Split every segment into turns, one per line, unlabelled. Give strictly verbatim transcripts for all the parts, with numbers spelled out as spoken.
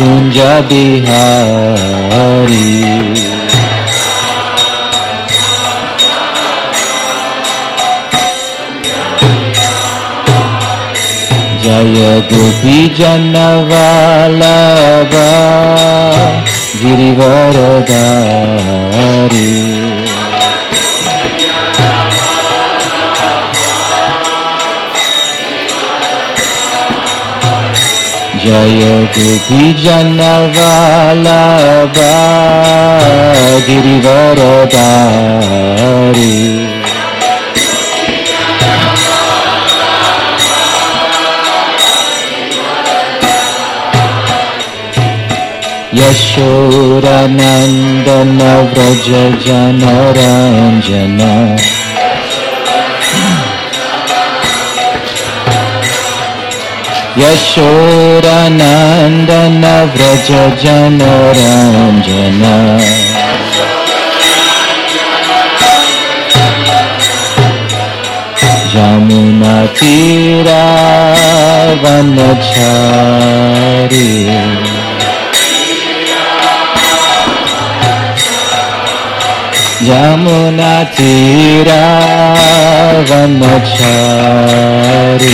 कुंज बिहारी जय गोपी जन वल्लभ गिरिवरधारी जय गोपी जन वल्लभ गिरिवरधारी यशोरनंदन व्रज जनरंजन यशोरनंदन व्रज जनरंजन यमुना तीरा वनचारी यमुना तीरा वनचारी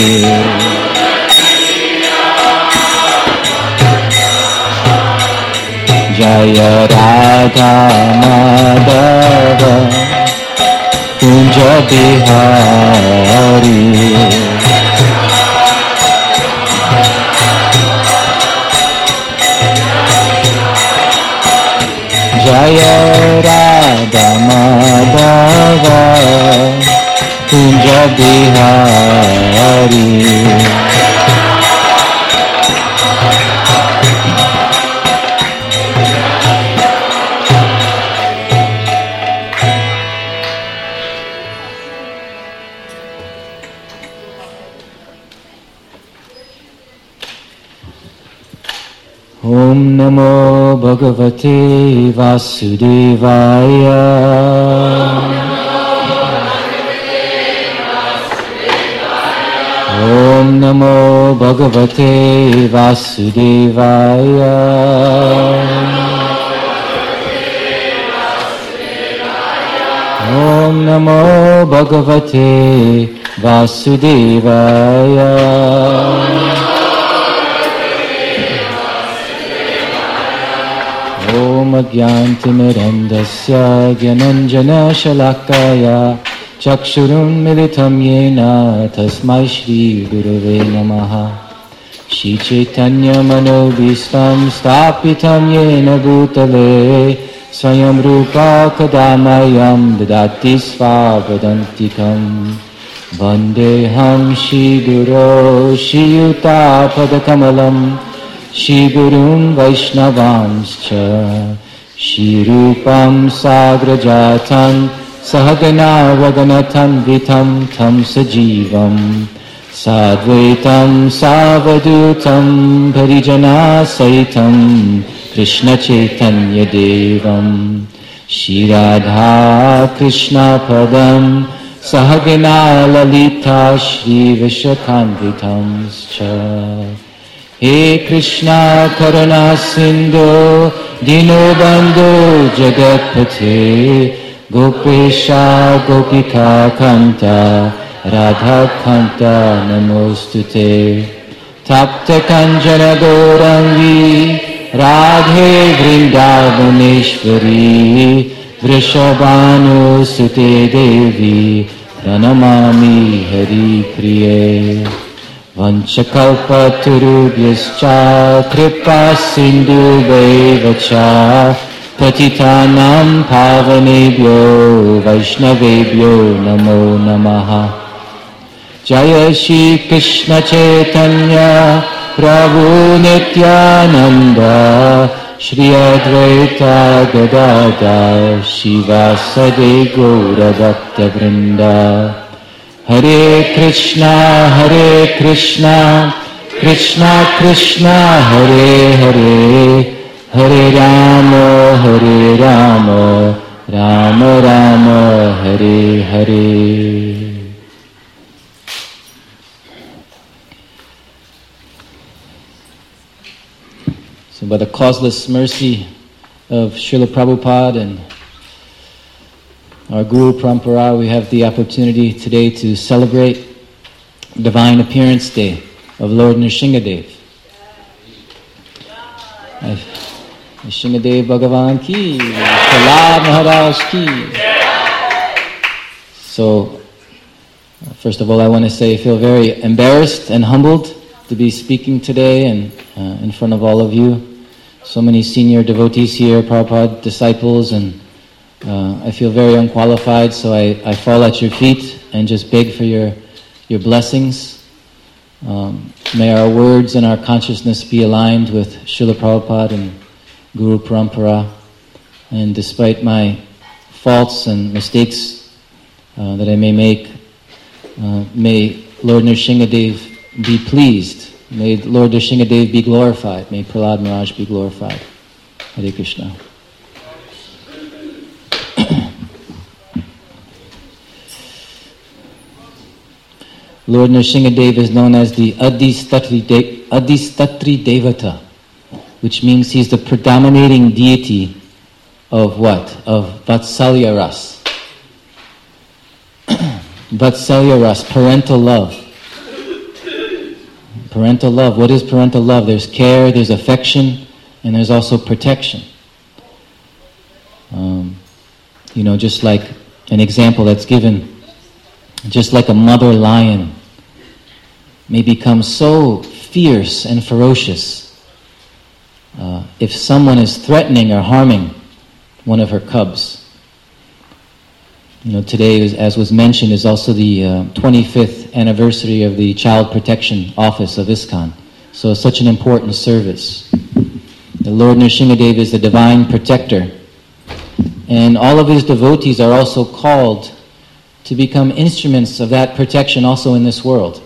जय राधा माधव कुंज बिहारी जय राधा माधव कुंज बिहारी ओम नमो भगवते वासुदेवाय ओम नमो भगवते वासुदेवाय ओम नमो भगवते वासुदेवाय ओम अज्ञानतिमिरन्धस्य ज्ञानाञ्जनशलाकया चक्षुरुन्मिलितं येन तस्मै श्रीगुरवे नमः। श्रीचैतन्यमनोभीष्टं स्थापितं येन भूतले स्वयं रूपा कदा मह्यं ददाति स्वापदान्तिकं। वन्देऽहं श्रीगुरो श्रीयुतापदकमलं श्रीगुरुं वैष्णवांश्च श्रीरूपं साग्रजातं सहगना वगनतन्वितं तं सजीवं साद्वैतं सावधूतं भरिजनासहितं कृष्णचैतन्यदेवं श्रीराधा कृष्णपदं सहगना ललिता श्रीविशाखान्वितंश्च। हे कृष्णा करुणा सिंधु दीनबंधु जगत्पते गोपेशा गोपिका कांता राधा कांता नमोस्तुते। तप्त कंचन गौरांगी राधे वृंदावनेश्वरी वृषभानुसुते देवी प्रणमामि हरिप्रिये। वंशकल्पतरुभ्यश्च कृपा सिन्धुभ्यैव च पतितानां पावनेभ्यो वैष्णवेभ्यो नमो नमः। जय श्री कृष्ण चैतन्य प्रभु नित्यानंद श्री अद्वैत गदाधर शिवासादि गौरभक्तवृंद। हरे कृष्णा हरे कृष्णा कृष्णा कृष्णा हरे हरे हरे राम हरे Ram Ram Ram Hare Hare. So by the causeless mercy of Srila Prabhupada and our Guru Parampara, we have the opportunity today to celebrate Divine Appearance Day of Lord Nrsingadev. Nrsingadev Bhagavan ki, Prahlad Maharaj ki. So, first of all, I want to say I feel very embarrassed and humbled to be speaking today and uh, in front of all of you. So many senior devotees here, Prabhupada disciples, and uh, I feel very unqualified, so I, I fall at your feet and just beg for your, your blessings. Um, may our words and our consciousness be aligned with Srila Prabhupada and Guru Parampara. And despite my faults and mistakes uh, that I may make, uh, may Lord Nrsingadev be pleased. May Lord Nrsingadev be glorified. May Prahlad Maharaj be glorified. Hare Krishna. Lord Nrsingadev is known as the Adistatri, De- Adistatri Devata, which means he's the predominating deity of what? Of Vatsalya Ras. Vatsalya Ras, parental love. Parental love. What is parental love? There's care, there's affection, and there's also protection. Um, you know, just like an example that's given, just like a mother lion may become so fierce and ferocious uh, if someone is threatening or harming one of her cubs. You know, today, as was mentioned, is also the uh, twenty-fifth anniversary of the Child Protection Office of ISKCON. So it's such an important service. The Lord Nrsingadev is the divine protector. And all of his devotees are also called to become instruments of that protection also in this world.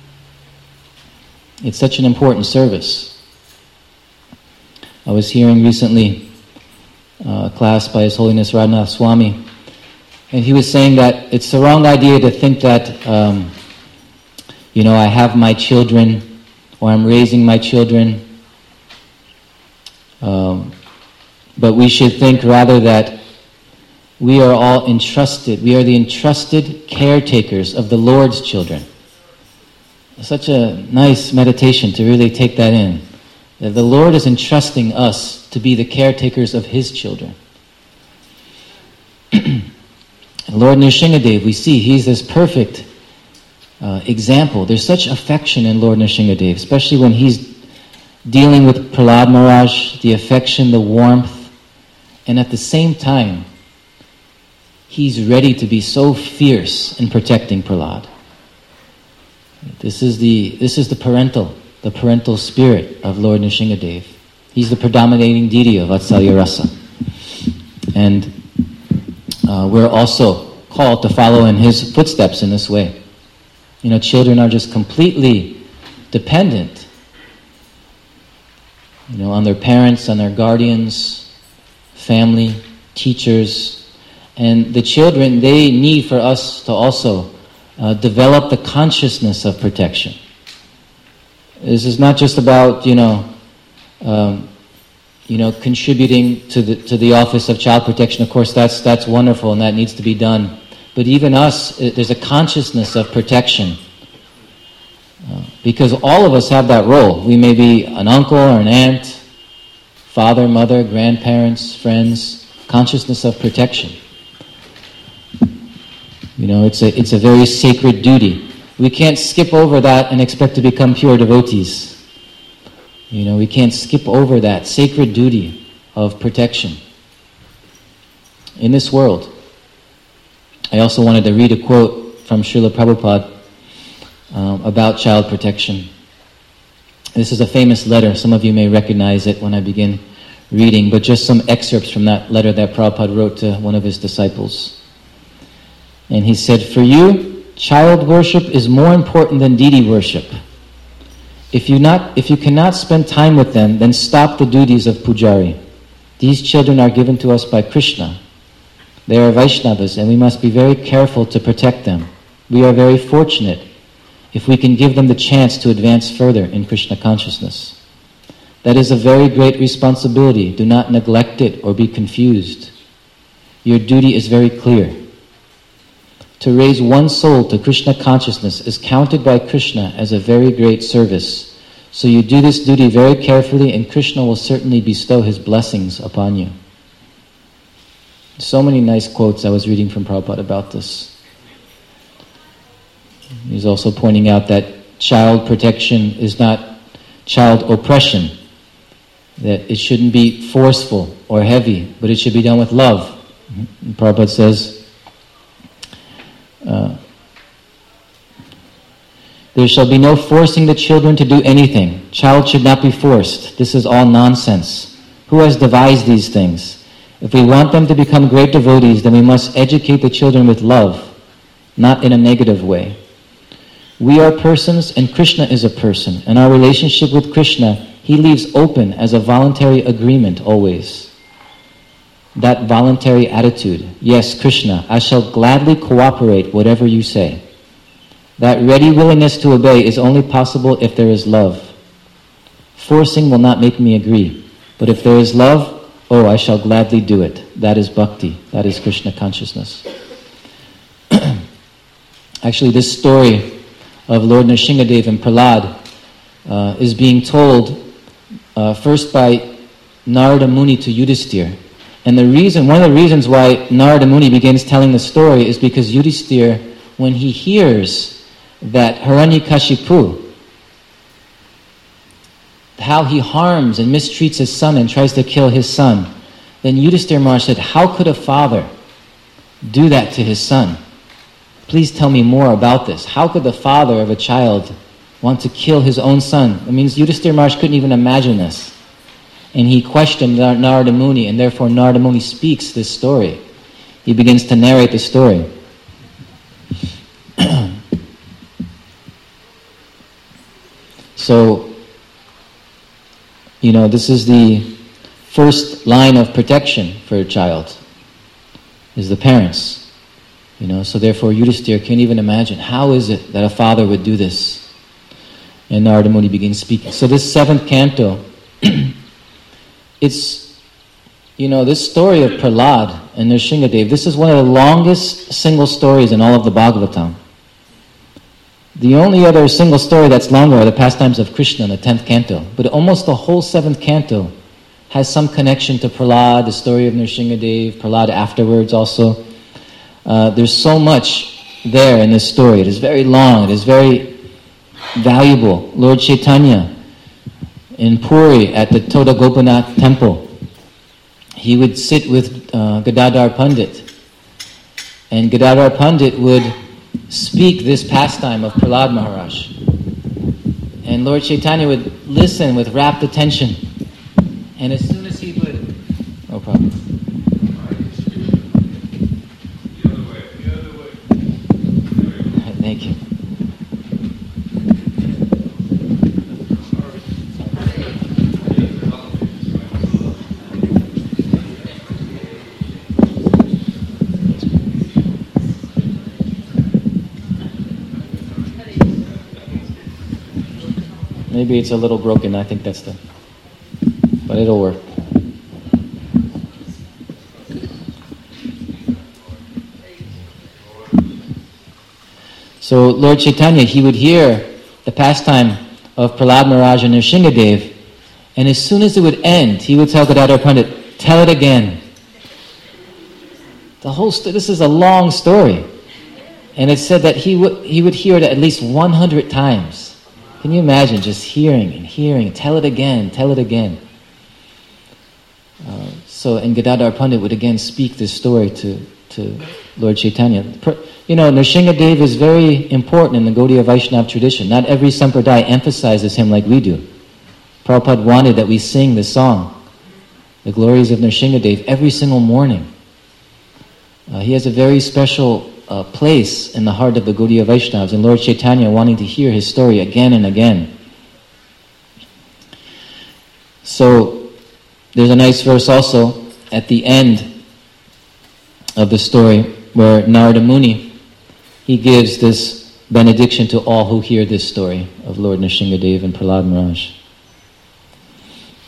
It's such an important service. I was hearing recently uh, a class by His Holiness Radhanath Swami, and he was saying that it's the wrong idea to think that, um, you know, I have my children, or I'm raising my children, um, but we should think rather that we are all entrusted, we are the entrusted caretakers of the Lord's children. Such a nice meditation to really take that in. That the Lord is entrusting us to be the caretakers of His children. Lord Nrsingadev, we see he's this perfect uh, example. There's such affection in Lord Nrsingadev, especially when he's dealing with Prahlad Maharaj, the affection, the warmth, and at the same time, he's ready to be so fierce in protecting Prahlad. This is the this is the parental, the parental spirit of Lord Nrsingadev. He's the predominating deity of Vatsalya Rasa. And Uh, we're also called to follow in his footsteps in this way. You know, children are just completely dependent, you know, on their parents, on their guardians, family, teachers. And the children, they need for us to also uh, develop the consciousness of protection. This is not just about, you know, um, you know, contributing to the to the office of child protection. Of course, that's that's wonderful and that needs to be done. But even us, there's a consciousness of protection. Uh, because all of us have that role. We may be an uncle or an aunt, father, mother, grandparents, friends. Consciousness of protection. You know, it's a it's a very sacred duty. We can't skip over that and expect to become pure devotees. You know, we can't skip over that sacred duty of protection in this world. I also wanted to read a quote from Srila Prabhupada um, about child protection. This is a famous letter. Some of you may recognize it when I begin reading, but just some excerpts from that letter that Prabhupada wrote to one of his disciples. And he said, "For you, child worship is more important than deity worship. If you not, if you cannot spend time with them, then stop the duties of pujari. These children are given to us by Krishna. They are Vaishnavas, and we must be very careful to protect them. We are very fortunate if we can give them the chance to advance further in Krishna consciousness. That is a very great responsibility. Do not neglect it or be confused. Your duty is very clear. To raise one soul to Krishna consciousness is counted by Krishna as a very great service. So you do this duty very carefully, and Krishna will certainly bestow his blessings upon you. So many nice quotes I was reading from Prabhupada about this. He's also pointing out that child protection is not child oppression, that it shouldn't be forceful or heavy, but it should be done with love. And Prabhupada says, uh, there shall be no forcing the children to do anything. Child should not be forced. This is all nonsense. Who has devised these things? If we want them to become great devotees, then we must educate the children with love, not in a negative way. We are persons and Krishna is a person, and our relationship with Krishna, he leaves open as a voluntary agreement always. That voluntary attitude, yes, Krishna, I shall gladly cooperate whatever you say. That ready willingness to obey is only possible if there is love. Forcing will not make me agree, but if there is love, oh, I shall gladly do it. That is bhakti, that is Krishna consciousness. Actually, this story of Lord Nrsingadev and Prahlad uh, is being told uh, first by Narada Muni to Yudhisthira. And the reason, one of the reasons why Narada Muni begins telling the story is because Yudhisthira, when he hears that Hiranyakashipu, how he harms and mistreats his son and tries to kill his son, then Yudhisthira Maharaj said, how could a father do that to his son? Please tell me more about this. How could the father of a child want to kill his own son? It means Yudhisthira Maharaj couldn't even imagine this. And he questioned Narada Muni, and therefore Narada Muni speaks this story. He begins to narrate the story. So, you know, this is the first line of protection for a child, is the parents. You know, so therefore Yudhisthira can't even imagine, how is it that a father would do this? And Narada Muni begins speaking. So this seventh canto, it's, you know, this story of Prahlad and Nrsingadev, this is one of the longest single stories in all of the Bhagavatam. The only other single story that's longer are the pastimes of Krishna in the tenth canto. But almost the whole seventh canto has some connection to Prahlad, the story of Nrsingadev, Prahlad afterwards also. Uh, there's so much there in this story. It is very long. It is very valuable. Lord Chaitanya in Puri at the Toda Gopinath temple, he would sit with uh, Gadadhar Pandit, and Gadadhar Pandit would speak this pastime of Prahlad Maharaj, and Lord Chaitanya would listen with rapt attention, and as soon as he would, no problem.
The other way, the other way.
Thank you. Maybe it's a little broken, I think that's the, but it'll work. So Lord Chaitanya, he would hear the pastime of Prahlad Maharaj and Nrsingadev, and as soon as it would end, he would tell Gadadhar Pandit, tell it again. The whole st- this is a long story, and it said that he would he would hear it at least one hundred times. Can you imagine just hearing and hearing, tell it again, tell it again. Uh, so, and Gadadhar Pandit would again speak this story to, to Lord Chaitanya. You know, Nrsingadev is very important in the Gaudiya Vaishnava tradition. Not every sampradaya emphasizes him like we do. Prabhupada wanted that we sing this song, the glories of Nrsingadev, every single morning. Uh, he has a very special uh, place in the heart of the Gaudiya Vaishnavas, and Lord Chaitanya wanting to hear his story again and again. So, there's a nice verse also at the end of the story where Narada Muni, he gives this benediction to all who hear this story of Lord Nrsingadev and Prahlad Maharaj.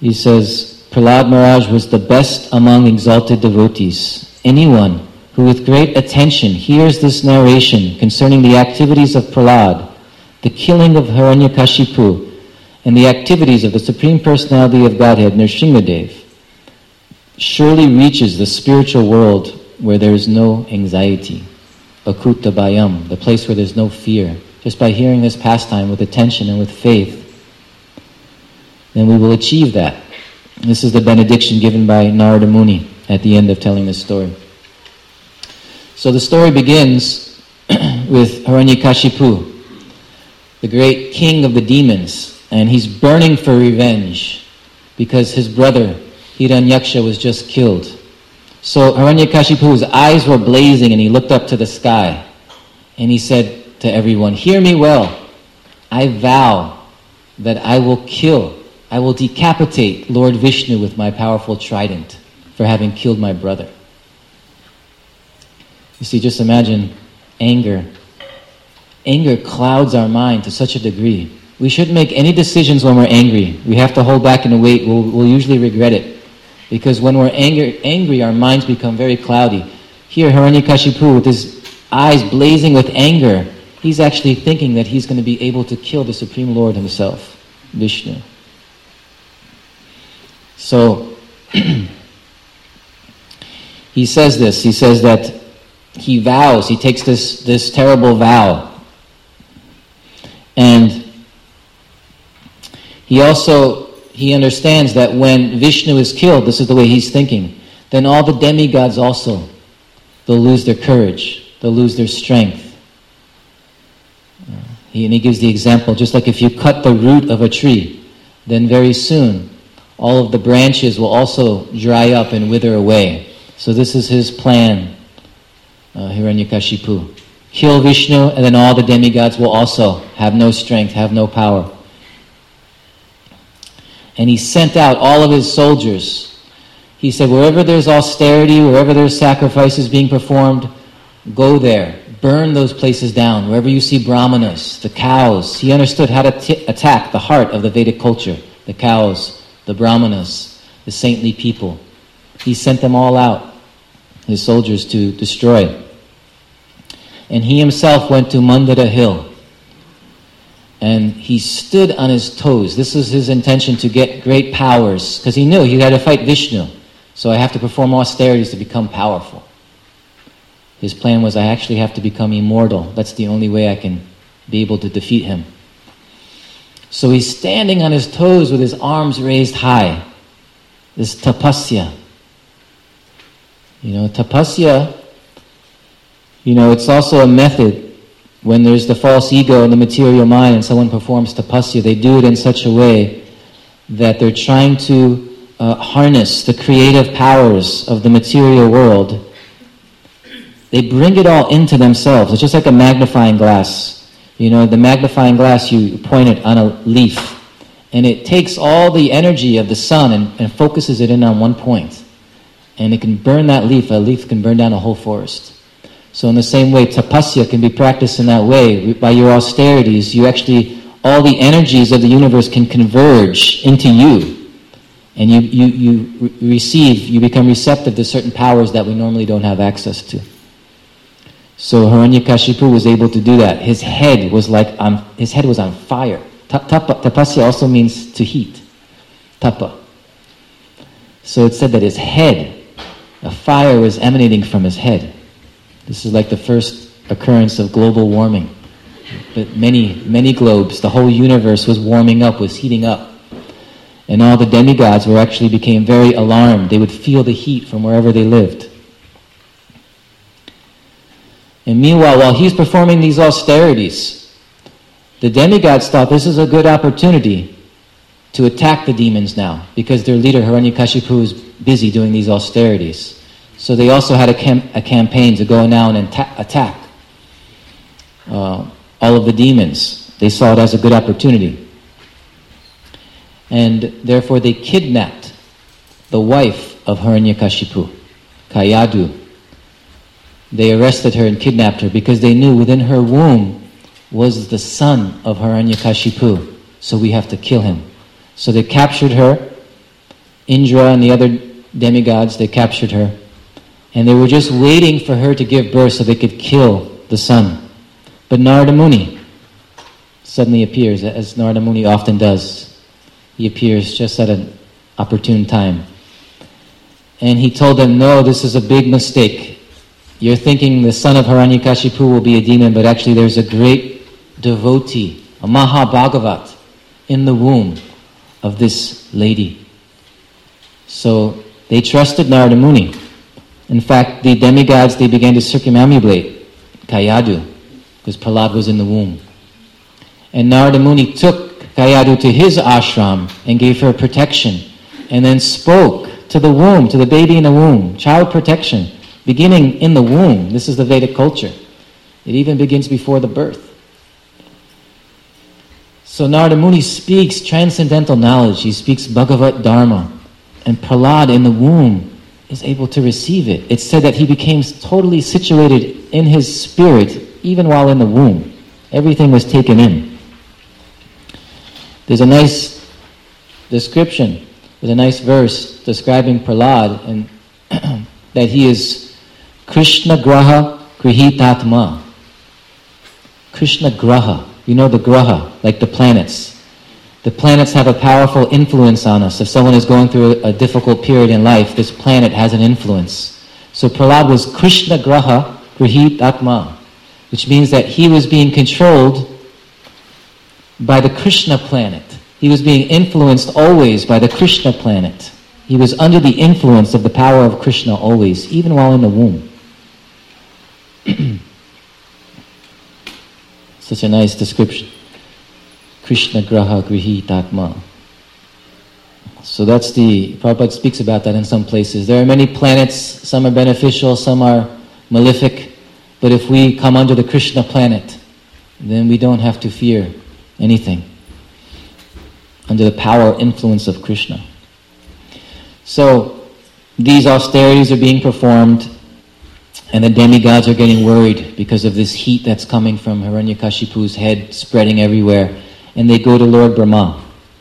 he says, Prahlad Maharaj was the best among exalted devotees. Anyone who with great attention hears this narration concerning the activities of Prahlad, the killing of Hiranyakashipu, and the activities of the Supreme Personality of Godhead, Nrsimhadev, surely reaches the spiritual world where there is no anxiety, Akuta Bhayam, the place where there's no fear. Just by hearing this pastime with attention and with faith, then we will achieve that. This is the benediction given by Narada Muni at the end of telling this story. So the story begins with Hiranyakashipu, the great king of the demons, and he's burning for revenge because his brother Hiranyaksha was just killed. So Hiranyakashipu's eyes were blazing and he looked up to the sky and he said to everyone, "Hear me well. I vow that I will kill, I will decapitate Lord Vishnu with my powerful trident for having killed my brother." You see, just imagine anger. Anger clouds our mind to such a degree. We shouldn't make any decisions when we're angry. We have to hold back and wait. We'll, we'll usually regret it. Because when we're angry, angry, our minds become very cloudy. Here, Hiranyakashipu, with his eyes blazing with anger, he's actually thinking that he's going to be able to kill the Supreme Lord himself, Vishnu. So, he says this, he says that he vows, he takes this, this terrible vow. And he also, he understands that when Vishnu is killed, this is the way he's thinking, then all the demigods also, they'll lose their courage, they'll lose their strength. He, and he gives the example, just like if you cut the root of a tree, then very soon all of the branches will also dry up and wither away. So this is his plan, uh, Hiranyakashipu. Kill Vishnu, and then all the demigods will also have no strength, have no power. And he sent out all of his soldiers. He said, wherever there's austerity, wherever there's sacrifices being performed, go there. Burn those places down. Wherever you see brahmanas, the cows. He understood how to t- attack the heart of the Vedic culture. The cows, the brahmanas, the saintly people. He sent them all out, his soldiers, to destroy. And he himself went to Mandara Hill. And he stood on his toes. This was his intention, to get great powers, because he knew he had to fight Vishnu. So I have to perform austerities to become powerful. His plan was, I actually have to become immortal. That's the only way I can be able to defeat him. So he's standing on his toes with his arms raised high. This tapasya. You know, tapasya, you know, it's also a method. When there's the false ego in the material mind and someone performs tapasya, they do it in such a way that they're trying to uh, harness the creative powers of the material world. They bring it all into themselves. It's just like a magnifying glass. You know, the magnifying glass, you point it on a leaf, and it takes all the energy of the sun and, and focuses it in on one point. And it can burn that leaf. A leaf can burn down a whole forest. So in the same way, tapasya can be practiced in that way. By your austerities, you actually, all the energies of the universe can converge into you. And you, you, you re- receive, you become receptive to certain powers that we normally don't have access to. So Hiranyakashipu was able to do that. His head was like, on, his head was on fire. Tapa, tapasya also means to heat. Tapa. So it said that his head, a fire was emanating from his head. This is like the first occurrence of global warming. But many, many globes, the whole universe was warming up, was heating up. And all the demigods were actually became very alarmed. They would feel the heat from wherever they lived. And meanwhile, while he's performing these austerities, the demigods thought this is a good opportunity to attack the demons now, because their leader Hiranyakashipu is busy doing these austerities. So they also had a, cam- a campaign to go now and ta- attack uh, all of the demons. They saw it as a good opportunity. And therefore they kidnapped the wife of Hiranyakashipu, Kayadu. They arrested her and kidnapped her because they knew within her womb was the son of Hiranyakashipu. So we have to kill him. So they captured her Indra and the other demigods, they captured her. And they were just waiting for her to give birth so they could kill the son. But Narada Muni suddenly appears, as Narada Muni often does. He appears just at an opportune time. And he told them, no, this is a big mistake. You're thinking the son of Hiranyakashipu will be a demon, but actually there's a great devotee, a Mahabhagavat, in the womb of this lady. So they trusted Narada Muni. In fact, the demigods, they began to circumambulate Kayadu, because Prahlad was in the womb. And Narada Muni took Kayadu to his ashram and gave her protection, and then spoke to the womb, to the baby in the womb, child protection, beginning in the womb. This is the Vedic culture. It even begins before the birth. So Narada Muni speaks transcendental knowledge. He speaks Bhagavat Dharma. And Prahlad in the womb is able to receive it. It's said that he became totally situated in his spirit even while in the womb. Everything was taken in. There's a nice description, there's a nice verse describing Prahlad, and that he is Krishna Graha Grihitatma. Krishna Graha. You know the Graha, like the planets. The planets have a powerful influence on us. If someone is going through a difficult period in life, this planet has an influence. So Prahlad was Krishna Graha Grihitatma, which means that he was being controlled by the Krishna planet. He was being influenced always by the Krishna planet. He was under the influence of the power of Krishna always, even while in the womb. Such a nice description. Krishna Graha Grihitatma. So that's the, Prabhupada speaks about that in some places. There are many planets, some are beneficial, some are malefic, but if we come under the Krishna planet, then we don't have to fear anything. Under the power, influence of Krishna. So, these austerities are being performed, and the demigods are getting worried because of this heat that's coming from Hiranyakashipu's head, spreading everywhere. And they go to Lord Brahma.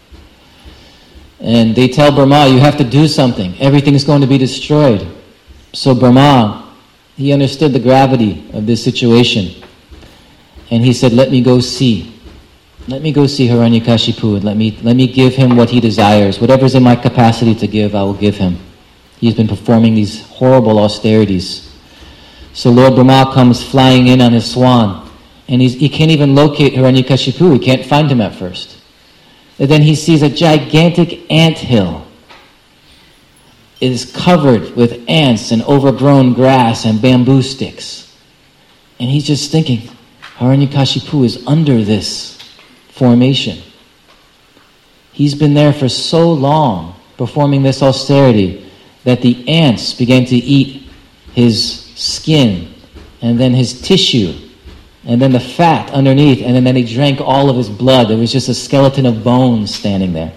And they tell Brahma, you have to do something. Everything's going to be destroyed. So Brahma, he understood the gravity of this situation. And he said, let me go see. Let me go see Hiranyakashipu and let me, let me give him what he desires. Whatever's in my capacity to give, I will give him. He's been performing these horrible austerities. So Lord Brahma comes flying in on his swan. And he's, he can't even locate Hiranyakashipu. He can't find him at first. And then he sees a gigantic anthill. It is covered with ants and overgrown grass and bamboo sticks. And he's just thinking, Hiranyakashipu is under this formation. He's been there for so long performing this austerity that the ants began to eat his skin and then his tissue and then the fat underneath, and then, then he drank all of his blood. There was just a skeleton of bones standing there.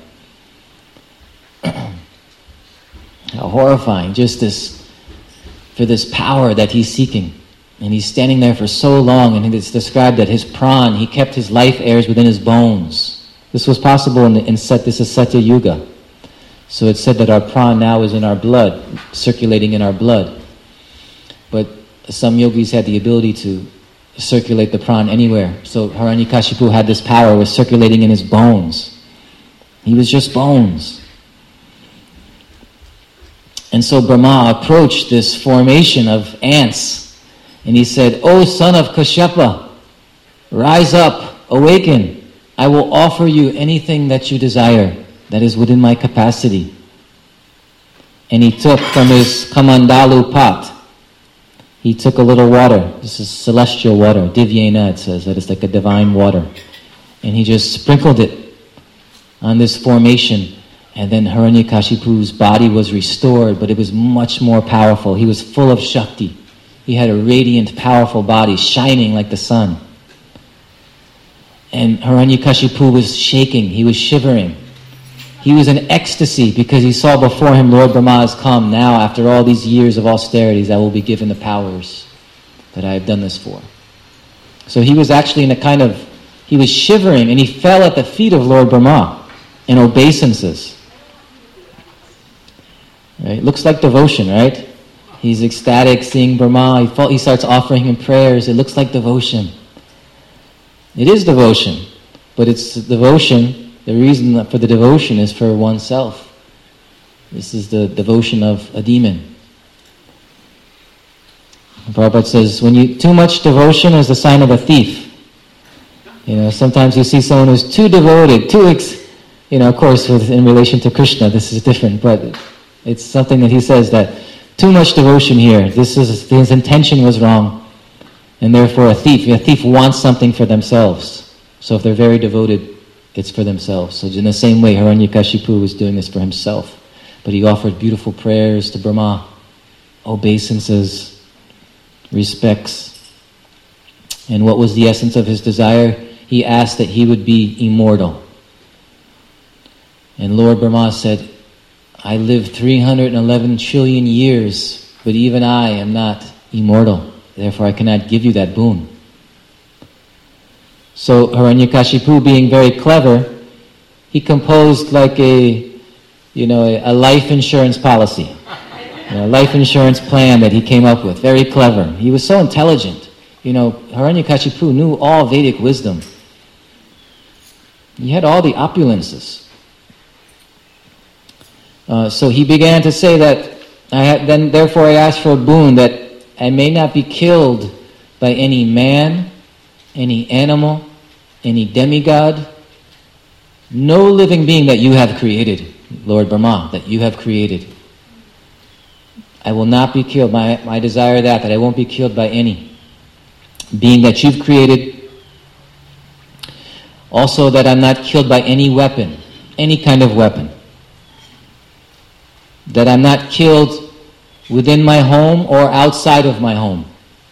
How horrifying, just this, for this power that he's seeking. And he's standing there for so long, and it's described that his pran, he kept his life airs within his bones. This was possible in, in Sat, this is Satya Yuga. So it's said that our pran now is in our blood, circulating in our blood. But some yogis had the ability to circulate the pran anywhere. So Hiranyakashipu had this power, was circulating in his bones. He was just bones. And so Brahma approached this formation of ants, and he said, O son of Kashyapa, rise up, awaken. I will offer you anything that you desire that is within my capacity. And he took from his kamandalu pot, he took a little water. This is celestial water. Divyena, it says, that it's like a divine water. And he just sprinkled it on this formation. And then Hiranyakashipu's body was restored, but it was much more powerful. He was full of Shakti. He had a radiant, powerful body, shining like the sun. And Hiranyakashipu was shaking. He was shivering. He was in ecstasy because he saw before him Lord Brahma has come. Now, after all these years of austerities, I will be given the powers that I have done this for. So he was actually in a kind of, he was shivering, and he fell at the feet of Lord Brahma in obeisances. Right? It looks like devotion, right? He's ecstatic seeing Brahma. He, fall, he starts offering him prayers. It looks like devotion. It is devotion, but it's devotion. The reason for the devotion is for oneself. This is the devotion of a demon. Prabhupada says, when you too much devotion is a sign of a thief. You know, sometimes you see someone who's too devoted, too, ex, you know, of course, with, in relation to Krishna, this is different, but it's something that he says that too much devotion here. This is his intention was wrong, and therefore a thief. A thief wants something for themselves. So if they're very devoted, it's for themselves. So in the same way, Hiranyakashipu was doing this for himself, but he offered beautiful prayers to Brahma, obeisances, respects. And what was the essence of his desire? He asked that he would be immortal. And Lord Brahma said, I live three hundred eleven trillion years, but even I am not immortal. Therefore I cannot give you that boon. So Hiranyakashipu, being very clever, he composed like a, you know, a, a life insurance policy. You know, a life insurance plan that he came up with. Very clever. He was so intelligent. You know, Hiranyakashipu knew all Vedic wisdom. He had all the opulences. Uh, so he began to say that, I had, then therefore I asked for a boon that I may not be killed by any man, any animal, any demigod, no living being that you have created, Lord Brahma, that you have created. I will not be killed. My, my desire that, that I won't be killed by any being that you've created. Also that I'm not killed by any weapon, any kind of weapon. That I'm not killed within my home or outside of my home.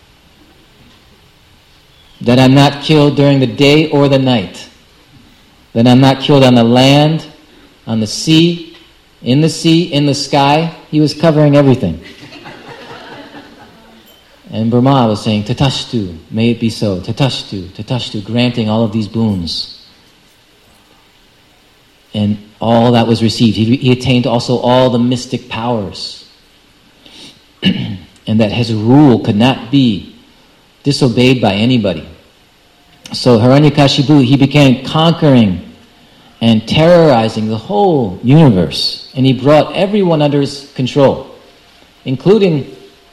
That I'm not killed during the day or the night. That I'm not killed on the land, on the sea, in the sea, in the sky. He was covering everything. And Brahma was saying, Tatashtu, may it be so. Tatashtu, Tatashtu, granting all of these boons. And all that was received. He, he attained also all the mystic powers. And that his rule could not be disobeyed by anybody. So Hiranyakashipu, he began conquering and terrorizing the whole universe. And he brought everyone under his control, including,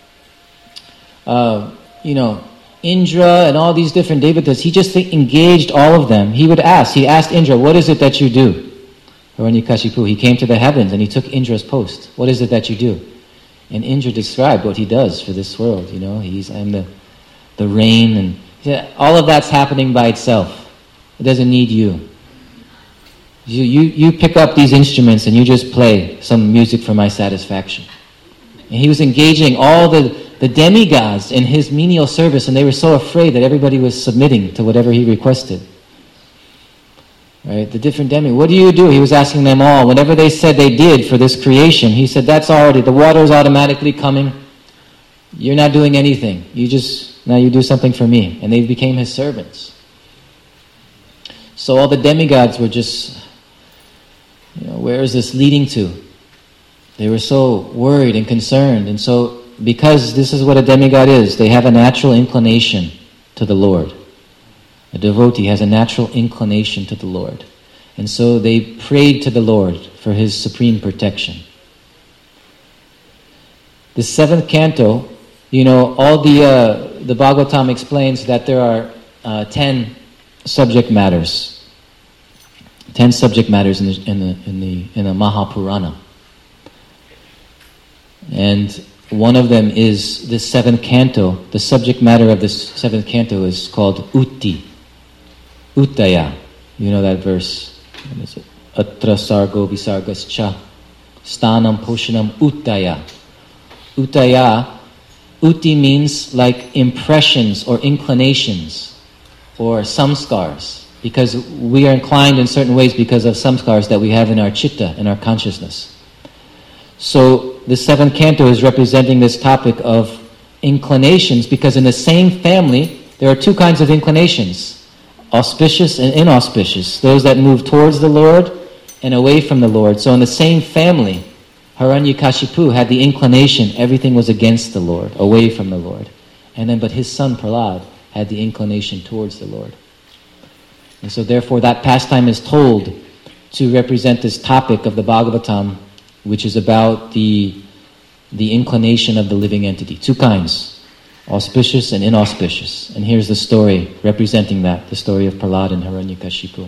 uh, you know, Indra and all these different devatas. He just engaged all of them. He would ask, he asked Indra, what is it that you do? Hiranyakashipu, he came to the heavens and he took Indra's post. What is it that you do? And Indra described what he does for this world. You know, he's I'm the the rain, and yeah, all of that's happening by itself. It doesn't need you. You you you pick up these instruments and you just play some music for my satisfaction. And he was engaging all the the demigods in his menial service, and they were so afraid that everybody was submitting to whatever he requested. Right, the different demigods. What do you do? He was asking them all. Whatever they said they did for this creation, he said, that's already, the water is automatically coming. You're not doing anything. You just, now you do something for me. And they became his servants. So all the demigods were just, you know, where is this leading to? They were so worried and concerned. And so, because this is what a demigod is, they have a natural inclination to the Lord. A devotee has a natural inclination to the Lord. And so they prayed to the Lord for his supreme protection. The seventh canto, you know, all the uh, the Bhagavatam explains that there are uh, ten subject matters. Ten subject matters in the in the in the in the Mahapurana. And one of them is the seventh canto. The subject matter of this seventh canto is called Utti. Uttaya, you know that verse. What is it? Atra sargo visargascha stanam poshanam uttaya. Uttaya, utti means like impressions or inclinations or samskars, because we are inclined in certain ways because of samskars that we have in our chitta, in our consciousness. So the seventh canto is representing this topic of inclinations, because in the same family there are two kinds of inclinations. Auspicious and inauspicious, those that move towards the Lord and away from the Lord. So in the same family, Hiranyakashipu had the inclination, everything was against the Lord, away from the Lord. And then, but his son Prahlad had the inclination towards the Lord. And so therefore that pastime is told to represent this topic of the Bhagavatam, which is about the, the inclination of the living entity. Two kinds, auspicious and inauspicious. And here's the story representing that, the story of Prahlad and Hiranyakashipu.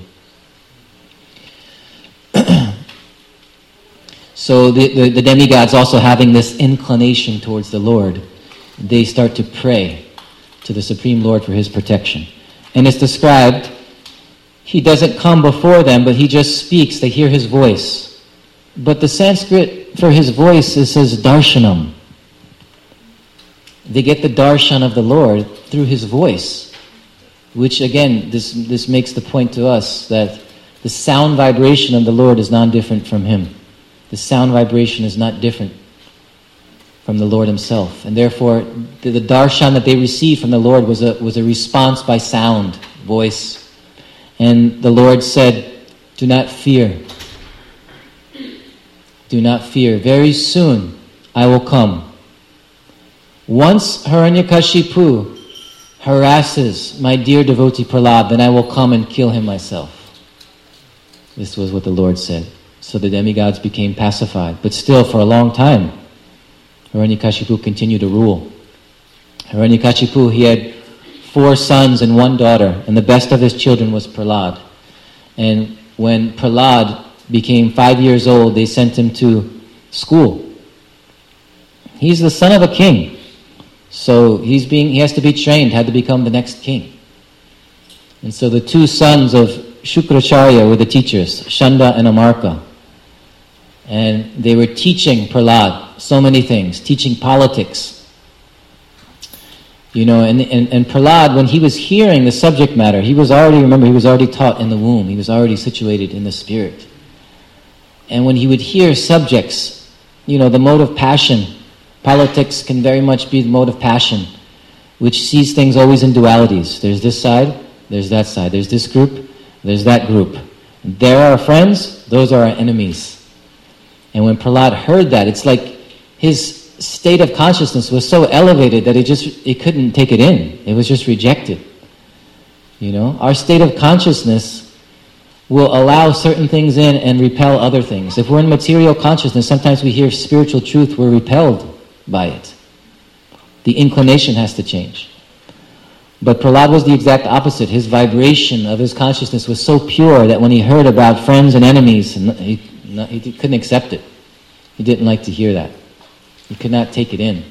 So the, the, the demigods also having this inclination towards the Lord, they start to pray to the Supreme Lord for his protection. And it's described, he doesn't come before them, but he just speaks, they hear his voice. But the Sanskrit for his voice, it says darshanam. They get the darshan of the Lord through his voice, which again, this, this makes the point to us that the sound vibration of the Lord is non-different from him. The sound vibration is not different from the Lord himself. And therefore, the, the darshan that they received from the Lord was a, was a response by sound, voice. And the Lord said, do not fear. Do not fear. Very soon I will come. Once Hiranyakashipu harasses my dear devotee Prahlad, then I will come and kill him myself. This was what the Lord said. So the demigods became pacified. But still, for a long time, Hiranyakashipu continued to rule. Hiranyakashipu, he had four sons and one daughter, and the best of his children was Prahlad. And when Prahlad became five years old, they sent him to school. He's the son of a king, so he's being he has to be trained, had to become the next king. And so the two sons of Shukracharya were the teachers, Shanda and Amarka. And they were teaching Prahlad so many things, teaching politics. You know, and, and, and Prahlad, when he was hearing the subject matter, he was already, remember, he was already taught in the womb. He was already situated in the spirit. And when he would hear subjects, you know, the mode of passion, politics can very much be the mode of passion, which sees things always in dualities. There's this side, there's that side. There's this group, there's that group. There are our friends, those are our enemies. And when Prahlad heard that, it's like his state of consciousness was so elevated that it just, it couldn't take it in. It was just rejected. You know, our state of consciousness will allow certain things in and repel other things. If we're in material consciousness, sometimes we hear spiritual truth, we're repelled by it. The inclination has to change. But Prahlad was the exact opposite. His vibration of his consciousness was so pure that when he heard about friends and enemies, he, he couldn't accept it. He didn't like to hear that. He could not take it in.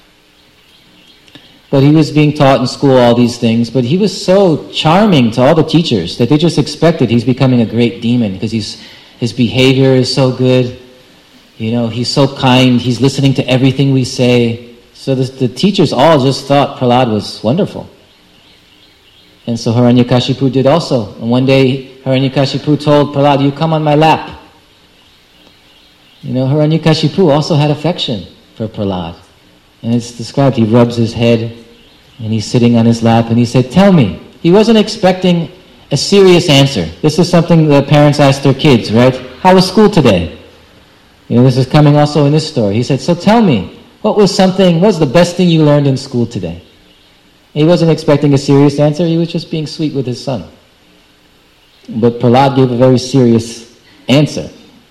But he was being taught in school all these things, but he was so charming to all the teachers that they just expected he's becoming a great demon because he's his behavior is so good. You know, he's so kind. He's listening to everything we say. So the, the teachers all just thought Prahlad was wonderful. And so Hiranyakashipu did also. And one day Hiranyakashipu told Prahlad, you come on my lap. You know, Hiranyakashipu also had affection for Prahlad. And it's described, he rubs his head and he's sitting on his lap and he said, tell me. He wasn't expecting a serious answer. This is something the parents ask their kids, right? How was school today? You know, this is coming also in this story. He said, so tell me, what was something, what was the best thing you learned in school today? He wasn't expecting a serious answer, he was just being sweet with his son. But Prahlad gave a very serious answer.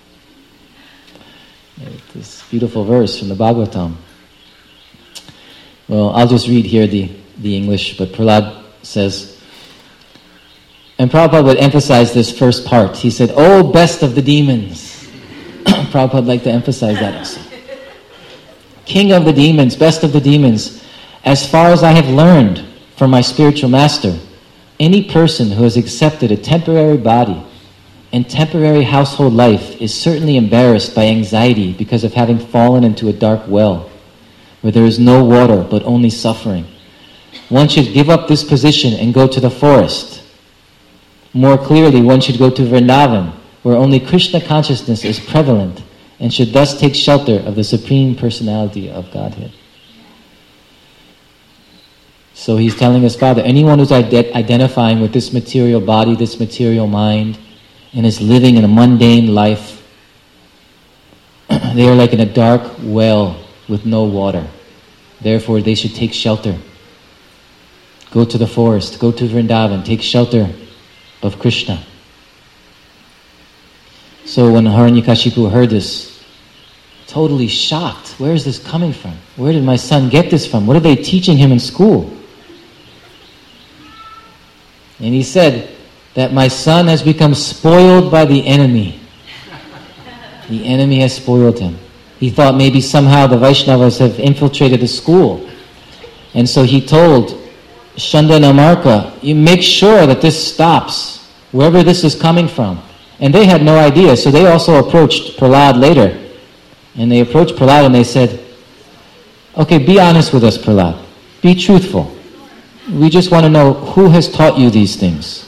This beautiful verse from the Bhagavatam. Well, I'll just read here the, the English, but Prahlad says, and Prabhupada would emphasize this first part. He said, oh, best of the demons. Prabhupada would like to emphasize that also. King of the demons, best of the demons. As far as I have learned from my spiritual master, any person who has accepted a temporary body and temporary household life is certainly embarrassed by anxiety because of having fallen into a dark well, where there is no water but only suffering. One should give up this position and go to the forest. More clearly, one should go to Vrindavan, where only Krishna consciousness is prevalent, and should thus take shelter of the Supreme Personality of Godhead. So he's telling his father, anyone who's ide- identifying with this material body, this material mind, and is living in a mundane life, they are like in a dark well with no water. Therefore, they should take shelter. Go to the forest, go to Vrindavan, take shelter of Krishna. So when Hiranyakashipu heard this, totally shocked. Where is this coming from? Where did my son get this from? What are they teaching him in school? And he said that my son has become spoiled by the enemy. The enemy has spoiled him. He thought maybe somehow the Vaishnavas have infiltrated the school. And so he told Shanda and Amarka, you make sure that this stops, wherever this is coming from. And they had no idea, so they also approached Prahlad later. And they approached Prahlad and they said, okay, be honest with us, Prahlad. Be truthful. We just want to know who has taught you these things.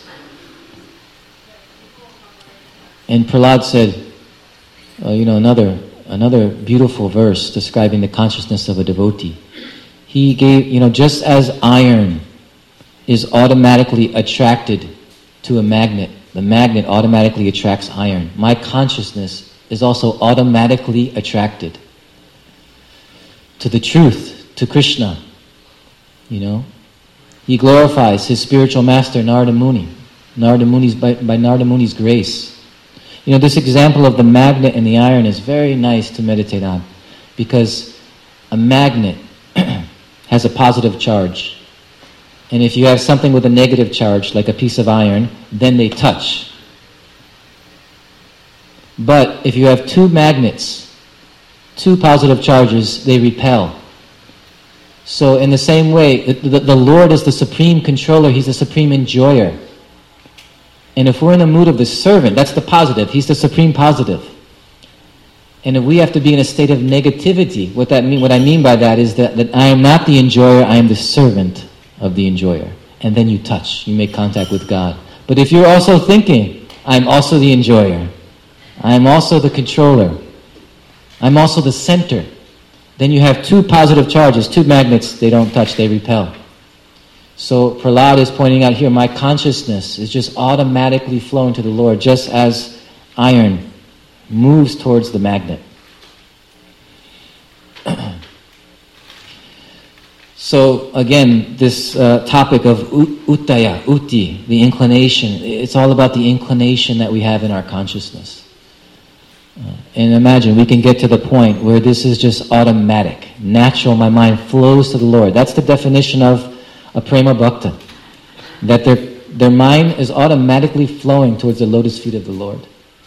And Prahlad said, uh, you know, another another beautiful verse describing the consciousness of a devotee. He gave, you know, just as iron is automatically attracted to a magnet, the magnet automatically attracts iron. My consciousness is also automatically attracted to the truth, to Krishna. You know, he glorifies his spiritual master Narada Muni, Narada Muni's by, by Narada Muni's grace. You know, this example of the magnet and the iron is very nice to meditate on, because a magnet has a positive charge. And if you have something with a negative charge, like a piece of iron, then they touch. But if you have two magnets, two positive charges, they repel. So in the same way, the, the Lord is the supreme controller, He's the supreme enjoyer. And if we're in the mood of the servant, that's the positive, He's the supreme positive. And if we have to be in a state of negativity, what that mean, what I mean by that is that, that I am not the enjoyer, I am the servant of the enjoyer. And then you touch, you make contact with God. But if you're also thinking, I'm also the enjoyer, I'm also the controller, I'm also the center, then you have two positive charges, two magnets, they don't touch, they repel. So Prahlad is pointing out here, my consciousness is just automatically flowing to the Lord, just as iron moves towards the magnet. So again, this uh, topic of uttaya, utti, the inclination, it's all about the inclination that we have in our consciousness. Uh, and imagine, we can get to the point where this is just automatic, natural, my mind flows to the Lord. That's the definition of a prema bhakta, that their, their mind is automatically flowing towards the lotus feet of the Lord.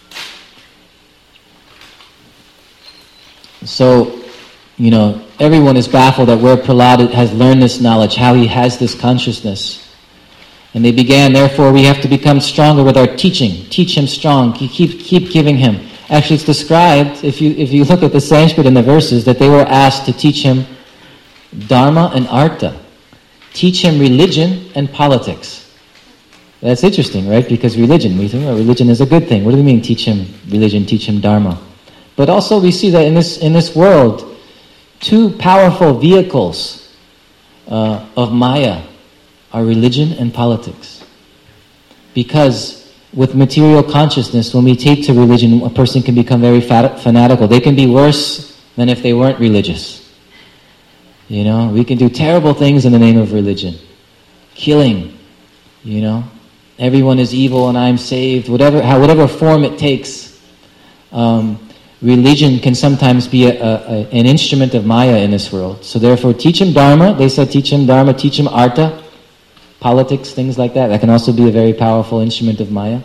So, you know, everyone is baffled at where Prahlad has learned this knowledge, how he has this consciousness. And they began, therefore we have to become stronger with our teaching. Teach him strong, keep, keep giving him. Actually, it's described, if you if you look at the Sanskrit in the verses, that they were asked to teach him dharma and artha. Teach him religion and politics. That's interesting, right? Because religion, we think, oh, religion is a good thing. What do we mean, teach him religion, teach him dharma? But also we see that in this in this world, two powerful vehicles uh, of Maya are religion and politics. Because with material consciousness, when we take to religion, a person can become very fat- fanatical. They can be worse than if they weren't religious. You know, we can do terrible things in the name of religion. Killing, you know. Everyone is evil and I'm saved. Whatever, how, whatever form it takes. Um, religion can sometimes be a, a, an instrument of Maya in this world. So therefore, teach him Dharma. They said teach him Dharma, teach him Artha. Politics, things like that. That can also be a very powerful instrument of Maya.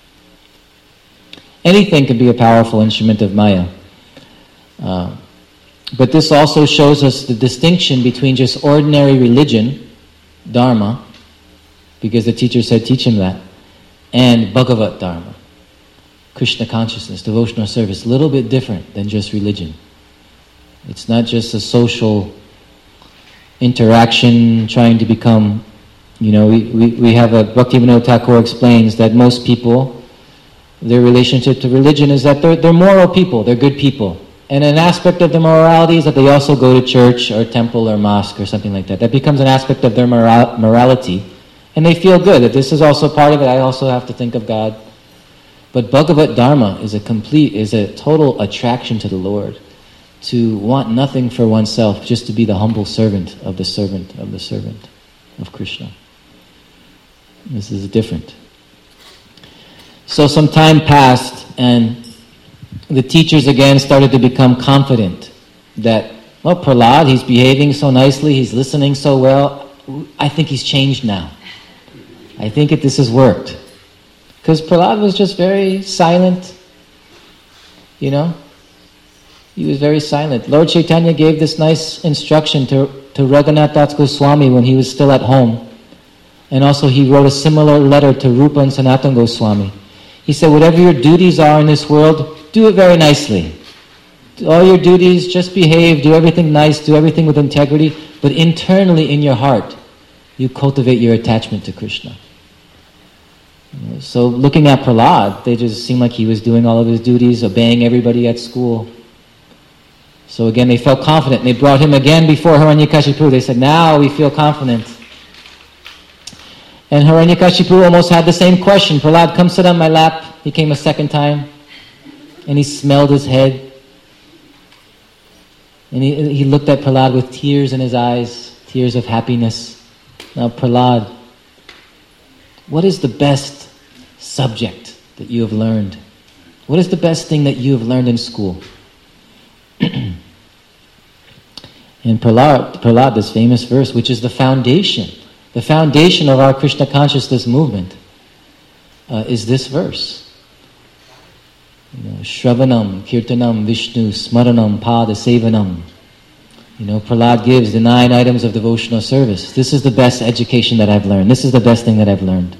Anything can be a powerful instrument of Maya. Uh, but this also shows us the distinction between just ordinary religion, Dharma, because the teacher said teach him that, and Bhagavat Dharma, Krishna consciousness, devotional service, a little bit different than just religion. It's not just a social interaction trying to become, you know, we, we, we have a, Bhaktivinoda Thakur explains that most people, their relationship to religion is that they're, they're moral people, they're good people. And an aspect of their morality is that they also go to church or temple or mosque or something like that. That becomes an aspect of their moral, morality. And they feel good that this is also part of it. I also have to think of God. But Bhagavat Dharma is a complete, is a total attraction to the Lord. To want nothing for oneself, just to be the humble servant of the servant of the servant of Krishna. This is different. So some time passed, and the teachers again started to become confident that, well, Prahlad, he's behaving so nicely, he's listening so well, I think he's changed now. I think that this has worked. Because Prahlad was just very silent, you know. He was very silent. Lord Chaitanya gave this nice instruction to, to Raghunath Das Goswami when he was still at home. And also he wrote a similar letter to Rupa and Sanatana Goswami. He said, whatever your duties are in this world, do it very nicely. All your duties, just behave, do everything nice, do everything with integrity, but internally in your heart, you cultivate your attachment to Krishna. You know, so looking at Prahlad, they just seemed like he was doing all of his duties, obeying everybody at school. So again, they felt confident. They brought him again before Hiranyakashipu. They said, now we feel confident. And Hiranyakashipu almost had the same question. Prahlad, come sit on my lap. He came a second time. And he smelled his head. And he, he looked at Prahlad with tears in his eyes, tears of happiness. Now Prahlad, what is the best subject that you have learned? What is the best thing that you have learned in school? And Prahlad, Prahlad, this famous verse, which is the foundation, the foundation of our Krishna consciousness movement, uh, is this verse. You know, Shravanam, Kirtanam, Vishnu, Smaranam, Pada, Sevanam. You know, Prahlad gives the nine items of devotional service. This is the best education that I've learned. This is the best thing that I've learned.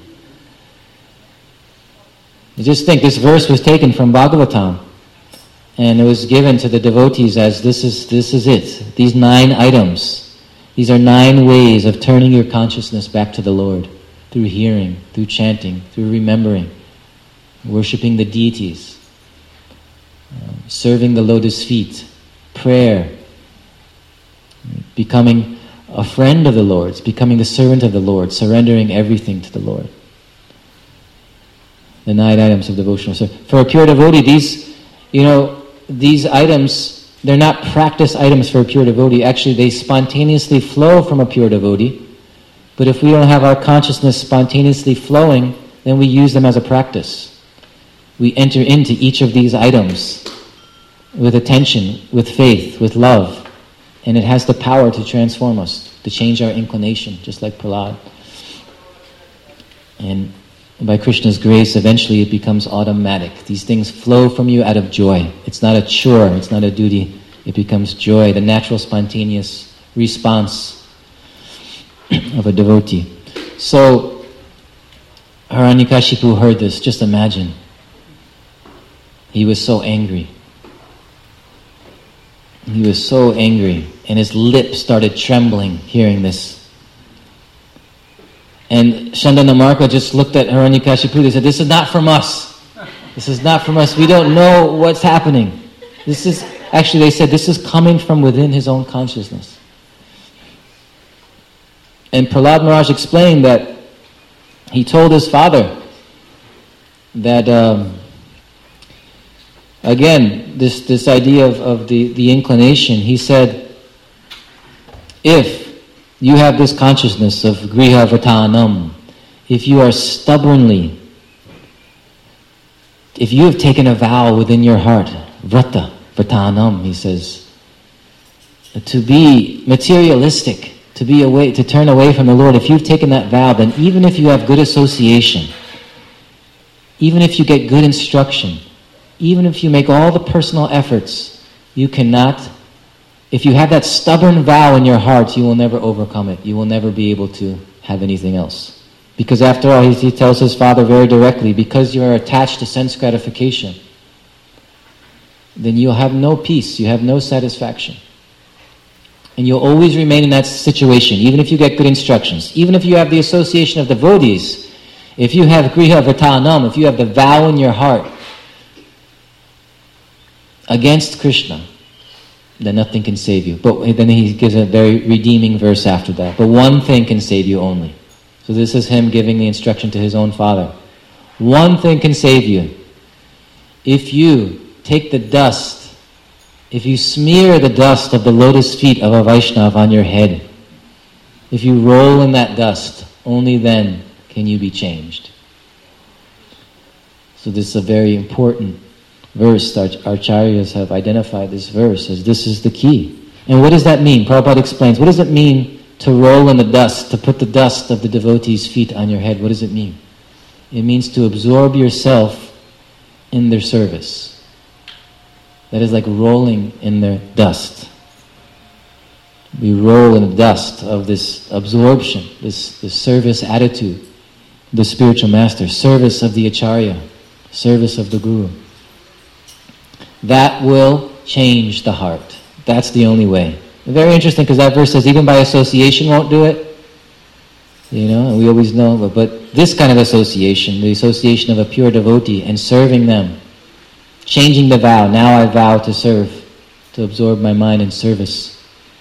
You just think, this verse was taken from Bhagavatam. And it was given to the devotees as this is this is it. These nine items. These are nine ways of turning your consciousness back to the Lord. Through hearing, through chanting, through remembering, worshipping the deities, uh, serving the lotus feet, prayer, becoming a friend of the Lord's, becoming the servant of the Lord, surrendering everything to the Lord. The nine items of devotional service. For a pure devotee, these, you know, these items, they're not practice items for a pure devotee. Actually, they spontaneously flow from a pure devotee. But if we don't have our consciousness spontaneously flowing, then we use them as a practice. We enter into each of these items with attention, with faith, with love. And it has the power to transform us, to change our inclination, just like Prahlad. And by Krishna's grace, eventually it becomes automatic. These things flow from you out of joy. It's not a chore, it's not a duty. It becomes joy, the natural, spontaneous response of a devotee. So, Hiranyakashipu heard this. Just imagine. He was so angry. He was so angry, and his lips started trembling hearing this. And Chandanamarka just looked at Hiranyakashipu. They said, this is not from us. This is not from us. We don't know what's happening. This is, actually they said, this is coming from within his own consciousness. And Prahlad Maharaj explained that he told his father that, um, again, this, this idea of, of the, the inclination, he said, if you have this consciousness of griha vratanam, if you are stubbornly, if you have taken a vow within your heart, vrata, vratanam, he says, to be materialistic, to be away, to turn away from the Lord, if you've taken that vow, then even if you have good association, even if you get good instruction, even if you make all the personal efforts, you cannot, if you have that stubborn vow in your heart, you will never overcome it. You will never be able to have anything else. Because after all, he, he tells his father very directly, because you are attached to sense gratification, then you'll have no peace, you have no satisfaction. And you'll always remain in that situation, even if you get good instructions. Even if you have the association of devotees, if you have griha vratanam, if you have the vow in your heart against Krishna, then nothing can save you. But then he gives a very redeeming verse after that. But one thing can save you only. So this is him giving the instruction to his own father. One thing can save you. if you take the dust, if you smear the dust of the lotus feet of a Vaishnava on your head, if you roll in that dust, only then can you be changed. So this is a very important verse. Our acharyas have identified this verse as this is the key. And what does that mean? Prabhupada explains, what does it mean to roll in the dust, to put the dust of the devotees' feet on your head? What does it mean? It means to absorb yourself in their service. That is like rolling in their dust. We roll in the dust of this absorption, this, this service attitude, the spiritual master, service of the acharya, service of the guru. That will change the heart. That's the only way. Very interesting, because that verse says even by association won't do it. You know, and we always know, but, but this kind of association, the association of a pure devotee and serving them, changing the vow, now I vow to serve, to absorb my mind in service.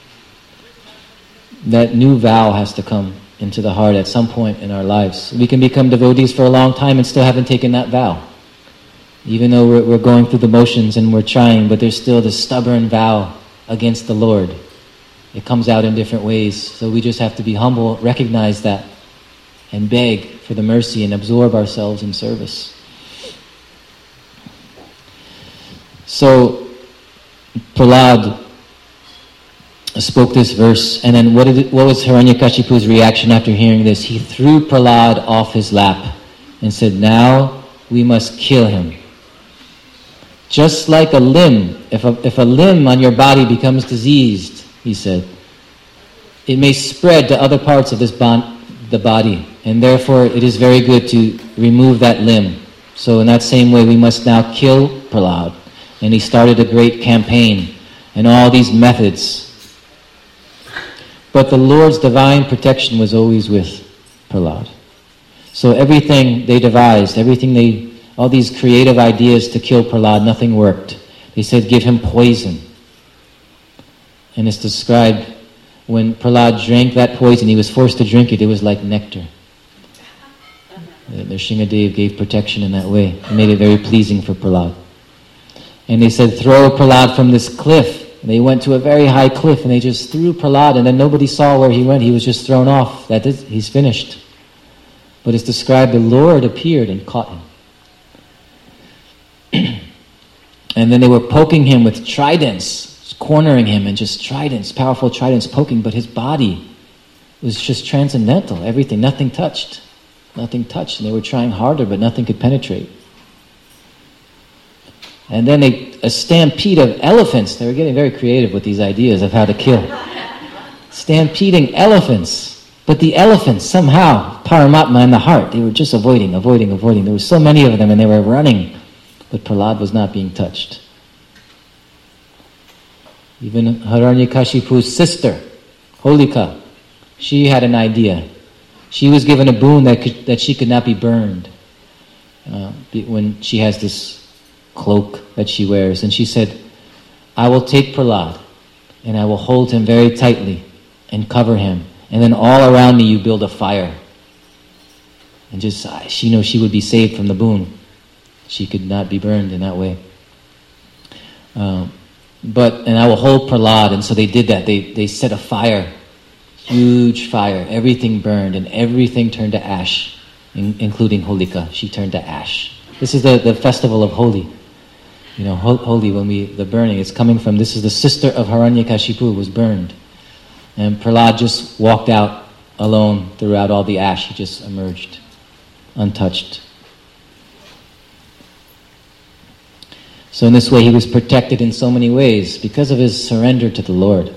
That new vow has to come into the heart at some point in our lives. We can become devotees for a long time and still haven't taken that vow. Even though we're, we're going through the motions and we're trying, but there's still this stubborn vow against the Lord. It comes out in different ways. So we just have to be humble, recognize that, and beg for the mercy and absorb ourselves in service. So Prahlad spoke this verse, and then what, did it, what was Hiranyakashipu's reaction after hearing this? He threw Prahlad off his lap and said, now we must kill him. Just like a limb, if a, if a limb on your body becomes diseased, he said, it may spread to other parts of this bon- the body, and therefore it is very good to remove that limb. So in that same way, we must now kill Prahlad. And he started a great campaign and all these methods. But the Lord's divine protection was always with Prahlad. So everything they devised, everything they, all these creative ideas to kill Prahlad, nothing worked. They said, give him poison. And it's described, when Prahlad drank that poison, he was forced to drink it, it was like nectar. The Nrsingadev gave protection in that way. It made it very pleasing for Prahlad. And they said, throw Prahlad from this cliff. And they went to a very high cliff and they just threw Prahlad, and then nobody saw where he went. He was just thrown off. That is, he's finished. But it's described the Lord appeared and caught him. And then they were poking him with tridents, cornering him, and just tridents, powerful tridents poking, but his body was just transcendental. Everything, nothing touched. Nothing touched. And they were trying harder, but nothing could penetrate. And then they, a stampede of elephants. They were getting very creative with these ideas of how to kill. Stampeding elephants. But the elephants, somehow, Paramatma in the heart, they were just avoiding, avoiding, avoiding. There were so many of them and they were running. But Prahlad was not being touched. Even Hiranyakashipu's sister, Holika, she had an idea. She was given a boon that could, that she could not be burned. Uh, when she has this cloak that she wears, and she said, I will take Prahlad and I will hold him very tightly and cover him, and then all around me you build a fire, and just she knows she would be saved from the boon. She could not be burned in that way. Um, but and I will hold Prahlad, and so they did that. They they set a fire, huge fire. Everything burned and everything turned to ash, in, including Holika. She turned to ash. This is the, the festival of Holi. You know, Holi, when we, the burning, it's coming from, this is the sister of Hiranyakashipu was burned. And Prahlad just walked out alone throughout all the ash. He just emerged, untouched. So in this way, he was protected in so many ways because of his surrender to the Lord.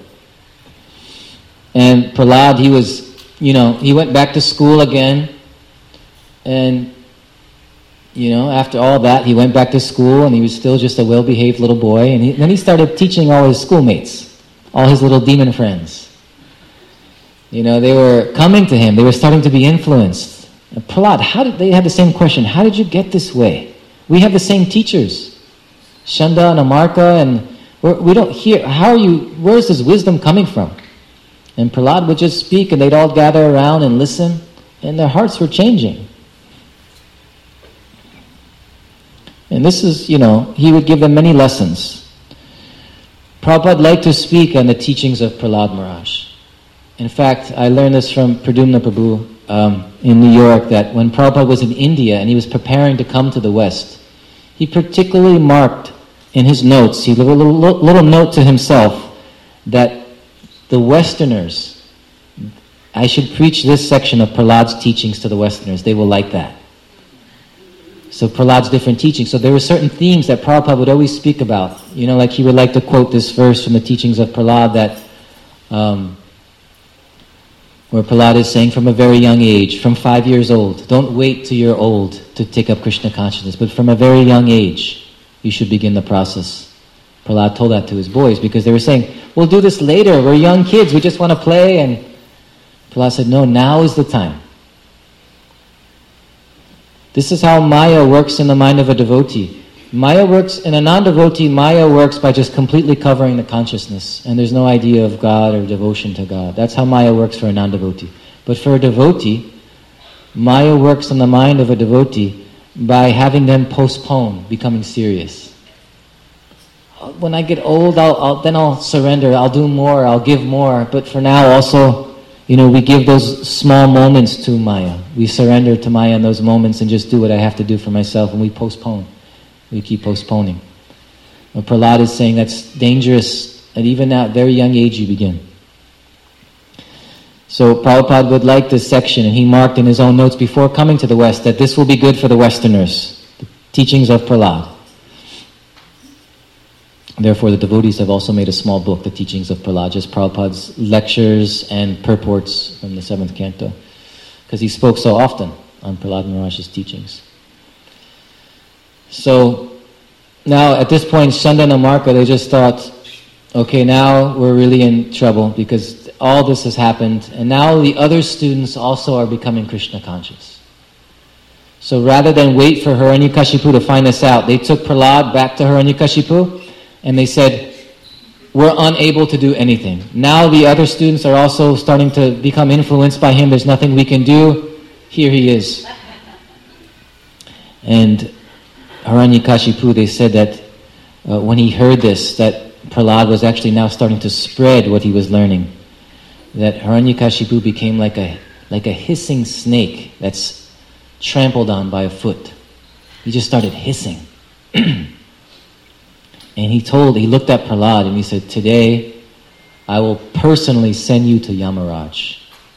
And Prahlad, he was, you know, he went back to school again, and you know, after all that, he went back to school and he was still just a well-behaved little boy. And he, then he started teaching all his schoolmates, all his little demon friends. You know, they were coming to him. They were starting to be influenced. And Prahlad, how did they had the same question? How did you get this way? We have the same teachers, Shanda and Amarka, and we're, we don't hear. How are you? Where is this wisdom coming from? And Prahlad would just speak, and they'd all gather around and listen, and their hearts were changing. And this is, you know, he would give them many lessons. Prabhupada liked to speak on the teachings of Prahlad Maharaj. In fact, I learned this from Pradyumna Prabhu um, in New York, that when Prabhupada was in India and he was preparing to come to the West, he particularly marked in his notes, he little, little, little note to himself, that the Westerners, I should preach this section of Prahlad's teachings to the Westerners. They will like that. So Prahlad's different teachings. So there were certain themes that Prabhupada would always speak about. You know, like he would like to quote this verse from the teachings of Prahlad that, um, where Prahlad is saying from a very young age, from five years old, don't wait till you're old to take up Krishna consciousness, but from a very young age, you should begin the process. Prahlad told that to his boys because they were saying, we'll do this later, we're young kids, we just want to play. And Prahlad said, no, now is the time. This is how Maya works in the mind of a devotee. Maya works, in a non-devotee, Maya works by just completely covering the consciousness, and there's no idea of God or devotion to God. That's how Maya works for a non-devotee. But for a devotee, Maya works in the mind of a devotee by having them postpone becoming serious. When I get old, I'll, I'll, then I'll surrender, I'll do more, I'll give more. But for now also, you know, we give those small moments to Maya. We surrender to Maya in those moments and just do what I have to do for myself, and we postpone. We keep postponing. But Prahlad is saying that's dangerous, and even at a very young age you begin. So Prabhupada would like this section, and he marked in his own notes before coming to the West that this will be good for the Westerners, the teachings of Prahlad. Therefore, the devotees have also made a small book, The Teachings of Prahlad, just Prabhupada's lectures and purports from the seventh canto, because he spoke so often on Prahlad Maharaj's teachings. So, now at this point, Chandan and Marka, they just thought, okay, now we're really in trouble because all this has happened, and now the other students also are becoming Krishna conscious. So rather than wait for Hiranyakashipu to find this out, they took Prahlad back to Hiranyakashipu, and they said, we're unable to do anything. Now the other students are also starting to become influenced by him. There's nothing we can do. Here he is. And Hiranyakashipu, they said that uh, when he heard this, that Prahlad was actually now starting to spread what he was learning. That Hiranyakashipu became like a, like a hissing snake that's trampled on by a foot. He just started hissing. And he told, he looked at Prahlad and he said, today I will personally send you to Yamaraj.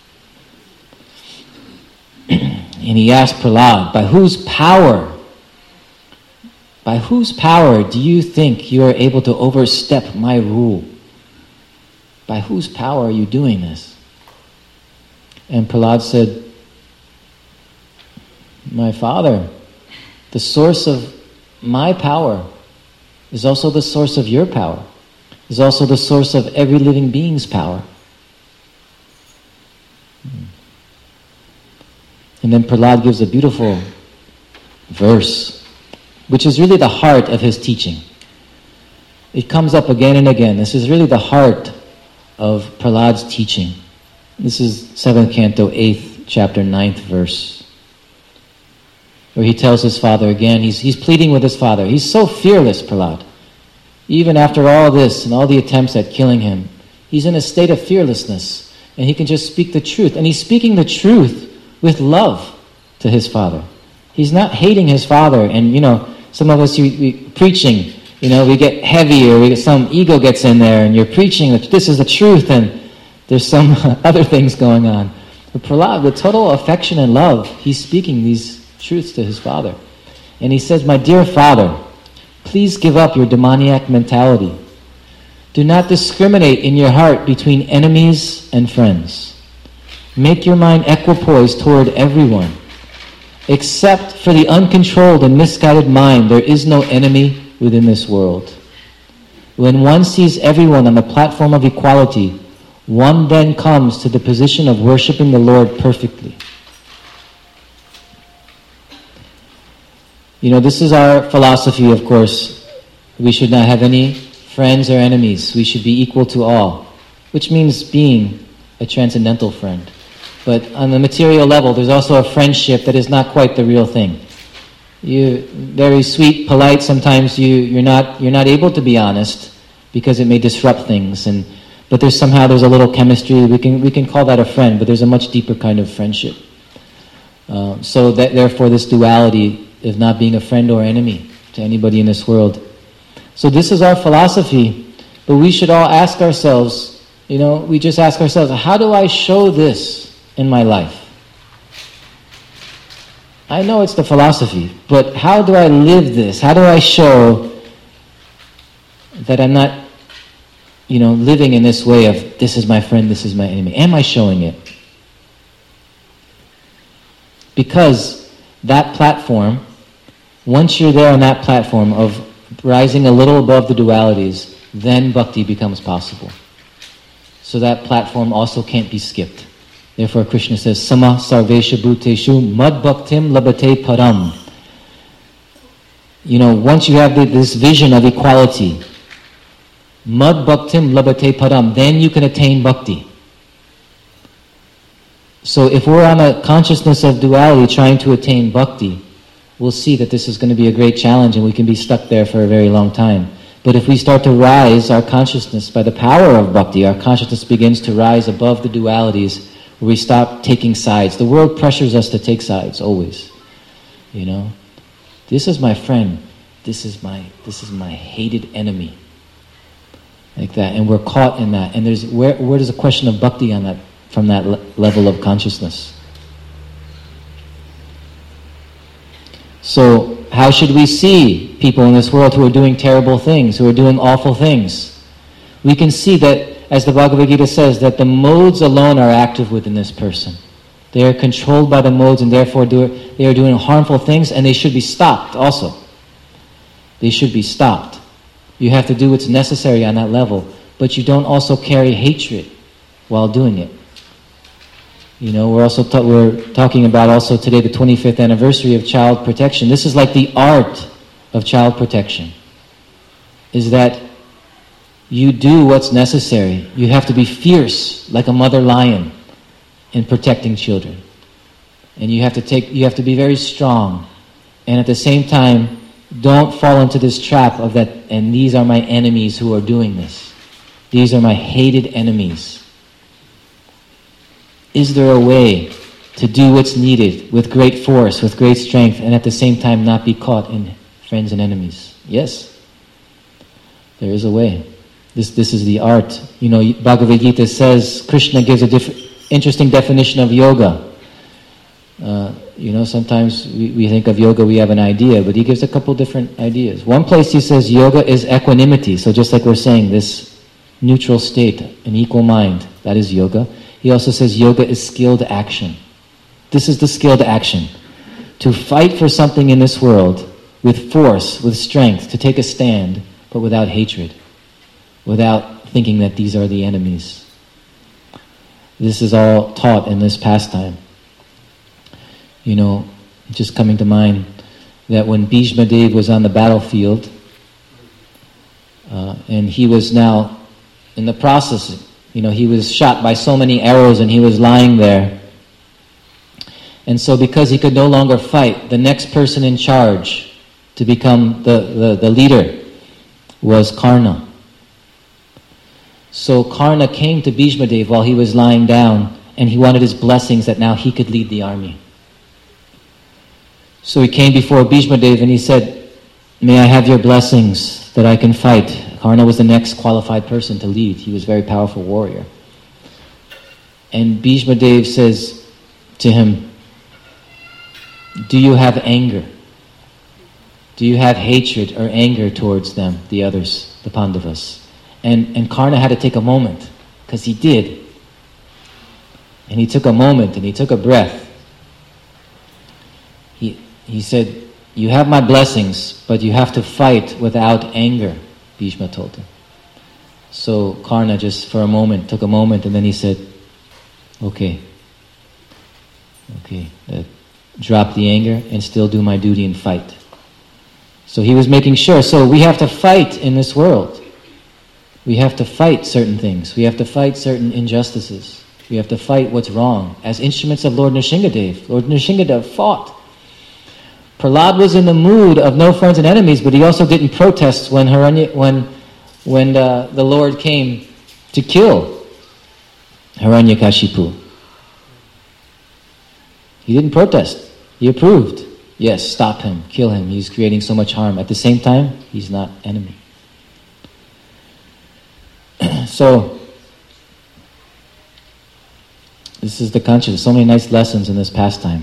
And he asked Prahlad, by whose power, by whose power do you think you are able to overstep my rule? By whose power are you doing this? And Prahlad said, my father, the source of my power is also the source of your power, is also the source of every living being's power. And then Prahlad gives a beautiful verse, which is really the heart of his teaching. It comes up again and again. This is really the heart of Prahlad's teaching. This is seventh canto, eighth chapter, ninth verse, where he tells his father again, he's, he's pleading with his father. He's so fearless, Prahlad. Even after all this and all the attempts at killing him, he's in a state of fearlessness, and he can just speak the truth. And he's speaking the truth with love to his father. He's not hating his father. And, you know, some of us, you, we, preaching, you know, we get heavy, or we get, some ego gets in there, and you're preaching that this is the truth, and there's some other things going on. But Prahlad, with total affection and love, he's speaking these truths to his father. And he says, my dear father, please give up your demoniac mentality. Do not discriminate in your heart between enemies and friends. Make your mind equipoised toward everyone. Except for the uncontrolled and misguided mind, there is no enemy within this world. When one sees everyone on the platform of equality, one then comes to the position of worshiping the Lord perfectly. You know, this is our philosophy, of course. We should not have any friends or enemies. We should be equal to all, which means being a transcendental friend. But on the material level, there's also a friendship that is not quite the real thing. You very sweet, polite. Sometimes you you're not you're not able to be honest because it may disrupt things. And but there's somehow there's a little chemistry. We can we can call that a friend, but there's a much deeper kind of friendship. Uh, so that therefore this duality of not being a friend or enemy to anybody in this world. So this is our philosophy, but we should all ask ourselves. You know, we just ask ourselves, how do I show this in my life? I know it's the philosophy, but how do I live this? How do I show that I'm not, you know, living in this way of, this is my friend, this is my enemy? Am I showing it? Because that platform, once you're there on that platform of rising a little above the dualities, then bhakti becomes possible. So that platform also can't be skipped. Therefore, Krishna says, Sama sarvesha bhuteshu mad bhaktim labate param. You know, once you have the, this vision of equality, mad bhaktim labate param, then you can attain bhakti. So if we're on a consciousness of duality trying to attain bhakti, we'll see that this is going to be a great challenge and we can be stuck there for a very long time. But if we start to rise our consciousness by the power of bhakti, our consciousness begins to rise above the dualities, where we stop taking sides. The world pressures us to take sides, always. You know? This is my friend. This is my this is my hated enemy. Like that. And we're caught in that. And there's where where does a question of bhakti on that from that le- level of consciousness? So how should we see people in this world who are doing terrible things, who are doing awful things? We can see that, as the Bhagavad Gita says, that the modes alone are active within this person. They are controlled by the modes and therefore do, they are doing harmful things, and they should be stopped also. They should be stopped. You have to do what's necessary on that level, but you don't also carry hatred while doing it. You know, we're also ta- we're talking about also today the twenty-fifth anniversary of child protection. This is like the art of child protection. Is that you do what's necessary. You have to be fierce like a mother lion in protecting children. And you have to take you have to be very strong. And at the same time, don't fall into this trap of that, and these are my enemies who are doing this. These are my hated enemies. Is there a way to do what's needed with great force, with great strength, and at the same time not be caught in friends and enemies? Yes. There is a way. This this is the art. You know, Bhagavad Gita says, Krishna gives a diff- interesting definition of yoga. Uh, you know, sometimes we, we think of yoga, we have an idea, but he gives a couple different ideas. One place he says yoga is equanimity. So just like we're saying, this neutral state, an equal mind, that is yoga. He also says yoga is skilled action. This is the skilled action. To fight for something in this world with force, with strength, to take a stand, but without hatred, without thinking that these are the enemies. This is all taught in this pastime. You know, just coming to mind that when Bhishma Dev was on the battlefield, uh, and he was now in the process, you know, he was shot by so many arrows and he was lying there. And so because he could no longer fight, the next person in charge to become the, the, the leader was Karna. So Karna came to Bhishma Dev while he was lying down, and he wanted his blessings that now he could lead the army. So he came before Bhishma Dev and he said, "May I have your blessings that I can fight?" Karna was the next qualified person to lead. He was a very powerful warrior. And Bhishma Dev says to him, "Do you have anger? Do you have hatred or anger towards them, the others, the Pandavas?" And, and Karna had to take a moment, because he did. And he took a moment and he took a breath. He, he said, "You have my blessings, but you have to fight without anger," Bhishma told him. So Karna just for a moment, took a moment, and then he said, okay, okay, uh, drop the anger and still do my duty and fight. So he was making sure. So we have to fight in this world. We have to fight certain things. We have to fight certain injustices. We have to fight what's wrong as instruments of Lord Nrsingadev. Lord Nrsingadev fought. Prahlad was in the mood of no friends and enemies, but he also didn't protest when Haranya, when when uh, the Lord came to kill Hiranyakashipu. He didn't protest. He approved. Yes, stop him, kill him. He's creating so much harm. At the same time, he's not enemy. So, this is the consciousness. So many nice lessons in this pastime.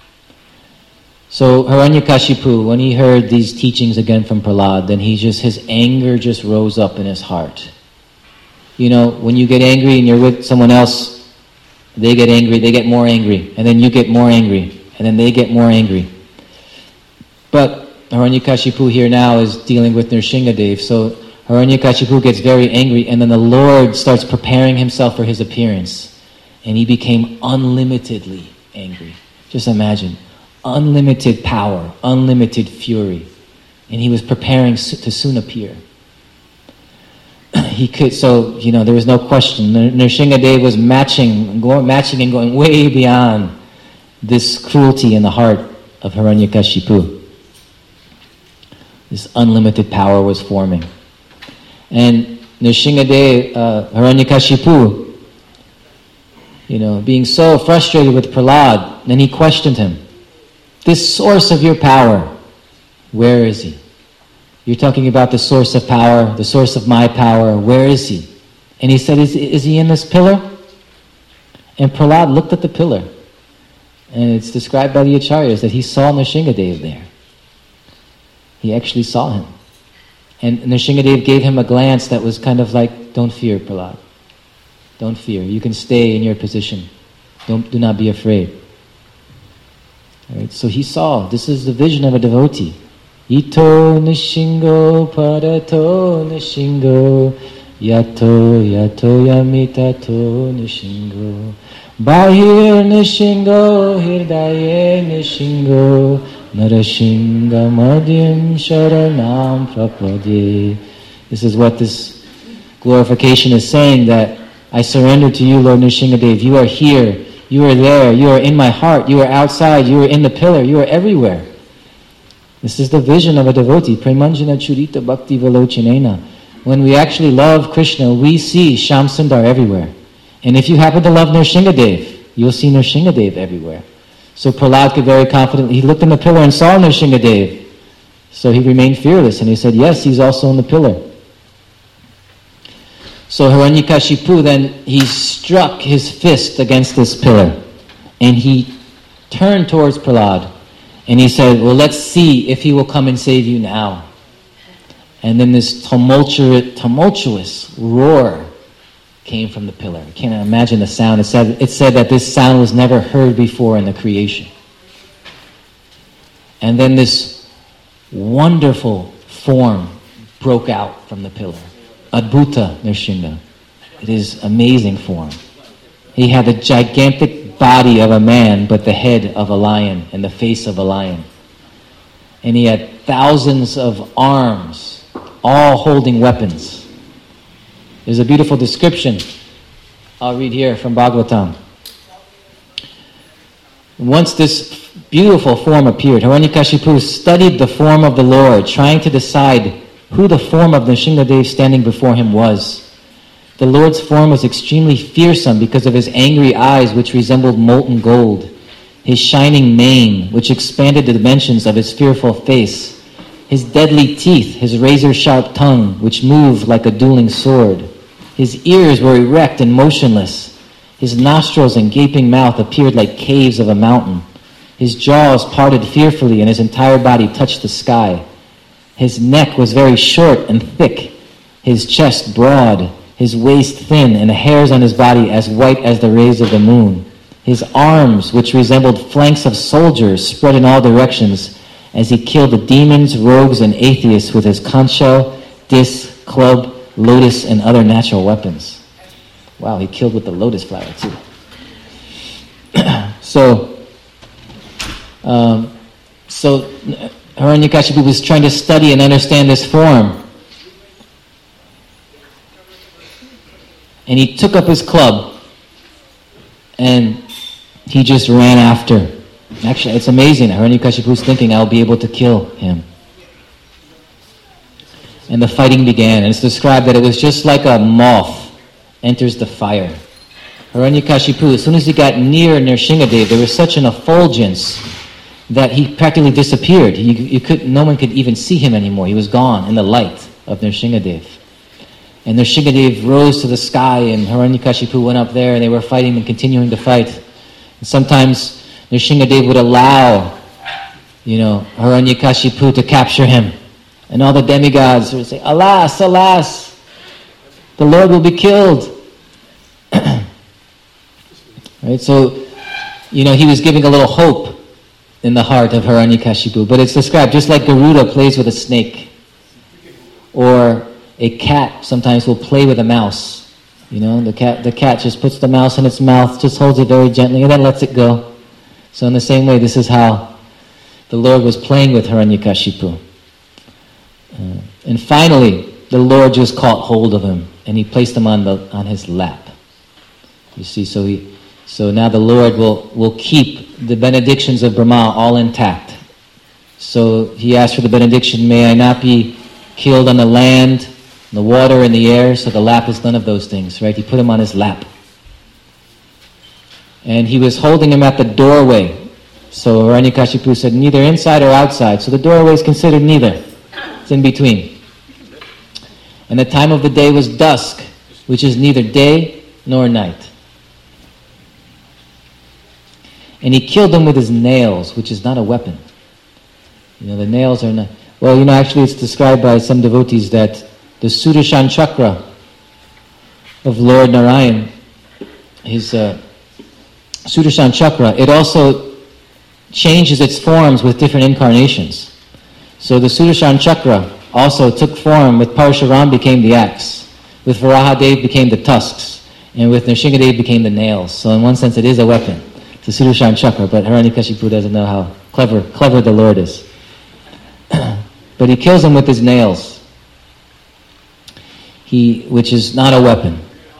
So Hiranyakashipu, when he heard these teachings again from Prahlad, then he just, his anger just rose up in his heart. You know, when you get angry and you're with someone else, they get angry, they get more angry, and then you get more angry, and then they get more angry. But Hiranyakashipu here now is dealing with Nrsingadev, so Hiranyakashipu gets very angry, and then the Lord starts preparing himself for his appearance, and he became unlimitedly angry. Just imagine. Unlimited power, unlimited fury, and he was preparing to soon appear. He could, so you know, there was no question. Nrsingadev was matching, going, matching, and going way beyond this cruelty in the heart of Hiranyakashipu. This unlimited power was forming, and Nrsingadev, uh, Hiranyakashipu, you know, being so frustrated with Prahlad, then he questioned him. This source of your power, where is he? You're talking about the source of power, the source of my power, where is he? And he said, is, is he in this pillar? And Prahlad looked at the pillar. And it's described by the Acharyas that he saw Nrsingadev there. He actually saw him. And Nrsingadev gave him a glance that was kind of like, don't fear, Prahlad. Don't fear. You can stay in your position. Don't, do not be afraid. Right, so he saw, this is the vision of a devotee. Ito nishingo parato nishingo yato yato yamitato nishingo bahir nishingo hirdaye nishingo narashinga madhyam sharanam prapade. This is what this glorification is saying, that I surrender to you, Lord Nrsingadev. You are here. You are there, you are in my heart, you are outside, you are in the pillar, you are everywhere. This is the vision of a devotee. Premanjana churita bhakti velochinena. When we actually love Krishna, we see Shyam Sundar everywhere. And if you happen to love Nrsingadev, you'll see Nrsingadev everywhere. So Prahlad could very confidently, he looked in the pillar and saw Nrsingadev. So he remained fearless, and he said, yes, he's also in the pillar. So Hiranyakashipu then, he struck his fist against this pillar, and he turned towards Prahlad, and he said, well, let's see if he will come and save you now. And then this tumultuous, tumultuous roar came from the pillar. I can't imagine the sound. It said, it said that this sound was never heard before in the creation. And then this wonderful form broke out from the pillar. Adbhuta Nrsinga. It is amazing form. He had the gigantic body of a man, but the head of a lion and the face of a lion. And he had thousands of arms, all holding weapons. There's a beautiful description. I'll read here from Bhagavatam. Once this beautiful form appeared, Hiranyakashipu studied the form of the Lord, trying to decide who the form of Nrsingadev standing before him was. The Lord's form was extremely fearsome because of his angry eyes, which resembled molten gold, his shining mane, which expanded the dimensions of his fearful face, his deadly teeth, his razor-sharp tongue, which moved like a dueling sword. His ears were erect and motionless. His nostrils and gaping mouth appeared like caves of a mountain. His jaws parted fearfully, and his entire body touched the sky. His neck was very short and thick, his chest broad, his waist thin, and the hairs on his body as white as the rays of the moon. His arms, which resembled flanks of soldiers, spread in all directions as he killed the demons, rogues, and atheists with his conch shell, disc, club, lotus, and other natural weapons. Wow, he killed with the lotus flower too. so, um, so Hiranyakashipu was trying to study and understand this form. And he took up his club and he just ran after Actually, it's amazing. Hiranyakashipu is thinking, I'll be able to kill him. And the fighting began. And it's described that it was just like a moth enters the fire. Hiranyakashipu, as soon as he got near Nrsingadev, there was such an effulgence that he practically disappeared. You, you could, no one could even see him anymore. He was gone in the light of Nrsingadev. And Nrsingadev rose to the sky, and Hiranyakashipu went up there, and they were fighting and continuing to fight. And sometimes Nrsingadev would allow, you know, Hiranyakashipu to capture him. And all the demigods would say, alas, alas, the Lord will be killed. Right? So, you know, he was giving a little hope in the heart of Hiranyakashipu. But it's described just like Garuda plays with a snake. Or a cat sometimes will play with a mouse. You know, the cat the cat just puts the mouse in its mouth, just holds it very gently, and then lets it go. So in the same way, this is how the Lord was playing with Hiranyakashipu. Uh, and finally, the Lord just caught hold of him, and he placed him on the on his lap. You see, so he so now the Lord will, will keep the benedictions of Brahma all intact. So he asked for the benediction, may I not be killed on the land, the water, and the air. So the lap is none of those things, right? He put him on his lap. And he was holding him at the doorway. So Hiranyakashipu said, neither inside or outside. So the doorway is considered neither. It's in between. And the time of the day was dusk, which is neither day nor night. And he killed him with his nails, which is not a weapon. You know, the nails are not... Well, you know, actually it's described by some devotees that the Sudarshan Chakra of Lord Narayan, his uh, Sudarshan Chakra, it also changes its forms with different incarnations. So the Sudarshan Chakra also took form. With Parashuram became the axe, with Varahadev became the tusks, and with Nrsingadev became the nails. So in one sense it is a weapon, the Sudarshan Chakra, but Hiranyakashipu doesn't know how clever clever the Lord is. But he kills him with his nails, he, which is not a weapon.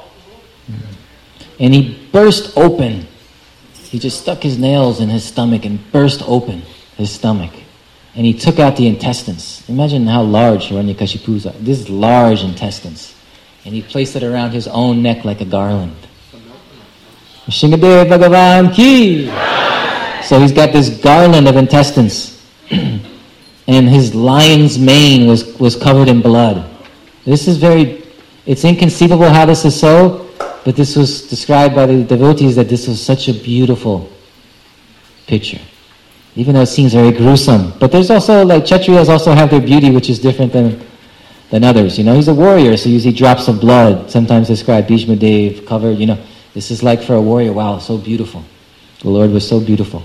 And he burst open. He just stuck his nails in his stomach and burst open his stomach. And he took out the intestines. Imagine how large Hiranyakashipu's are. This is large intestines. And he placed it around his own neck like a garland. Nrsingadev Bhagavan Ki! So he's got this garland of intestines. And his lion's mane was, was covered in blood. This is very, it's inconceivable how this is so, but this was described by the devotees that this was such a beautiful picture. Even though it seems very gruesome. But there's also, like, Kshatriyas also have their beauty, which is different than, than others. You know, he's a warrior, so you see drops of blood, sometimes described, Bhishma Dev, covered, you know. This is like for a warrior, wow, so beautiful. The Lord was so beautiful.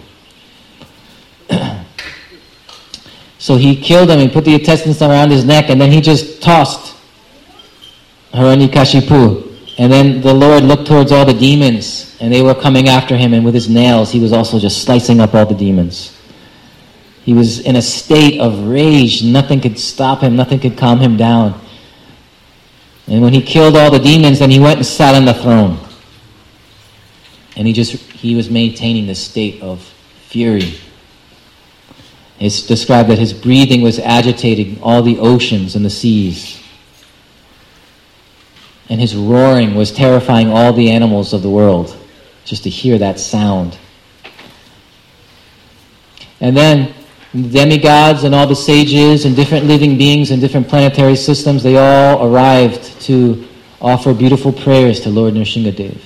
So he killed him, he put the intestines around his neck, and then he just tossed Hiranyakashipu. And then the Lord looked towards all the demons, and they were coming after him, and with his nails, he was also just slicing up all the demons. He was in a state of rage. Nothing could stop him, nothing could calm him down. And when he killed all the demons, then he went and sat on the throne. And he just, he was maintaining this state of fury. It's described that his breathing was agitating all the oceans and the seas. And his roaring was terrifying all the animals of the world, just to hear that sound. And then the demigods and all the sages and different living beings and different planetary systems, they all arrived to offer beautiful prayers to Lord Nrsingadev.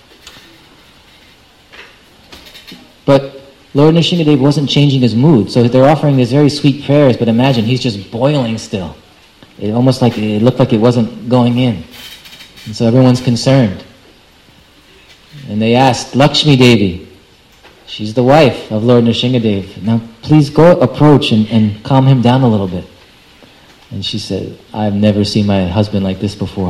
But Lord Nrsingadev wasn't changing his mood, so they're offering these very sweet prayers, but imagine, he's just boiling still. It almost like, it looked like it wasn't going in. And so everyone's concerned. And they asked Lakshmi Devi, she's the wife of Lord Nrsingadev, now please go approach and, and calm him down a little bit. And she said, I've never seen my husband like this before.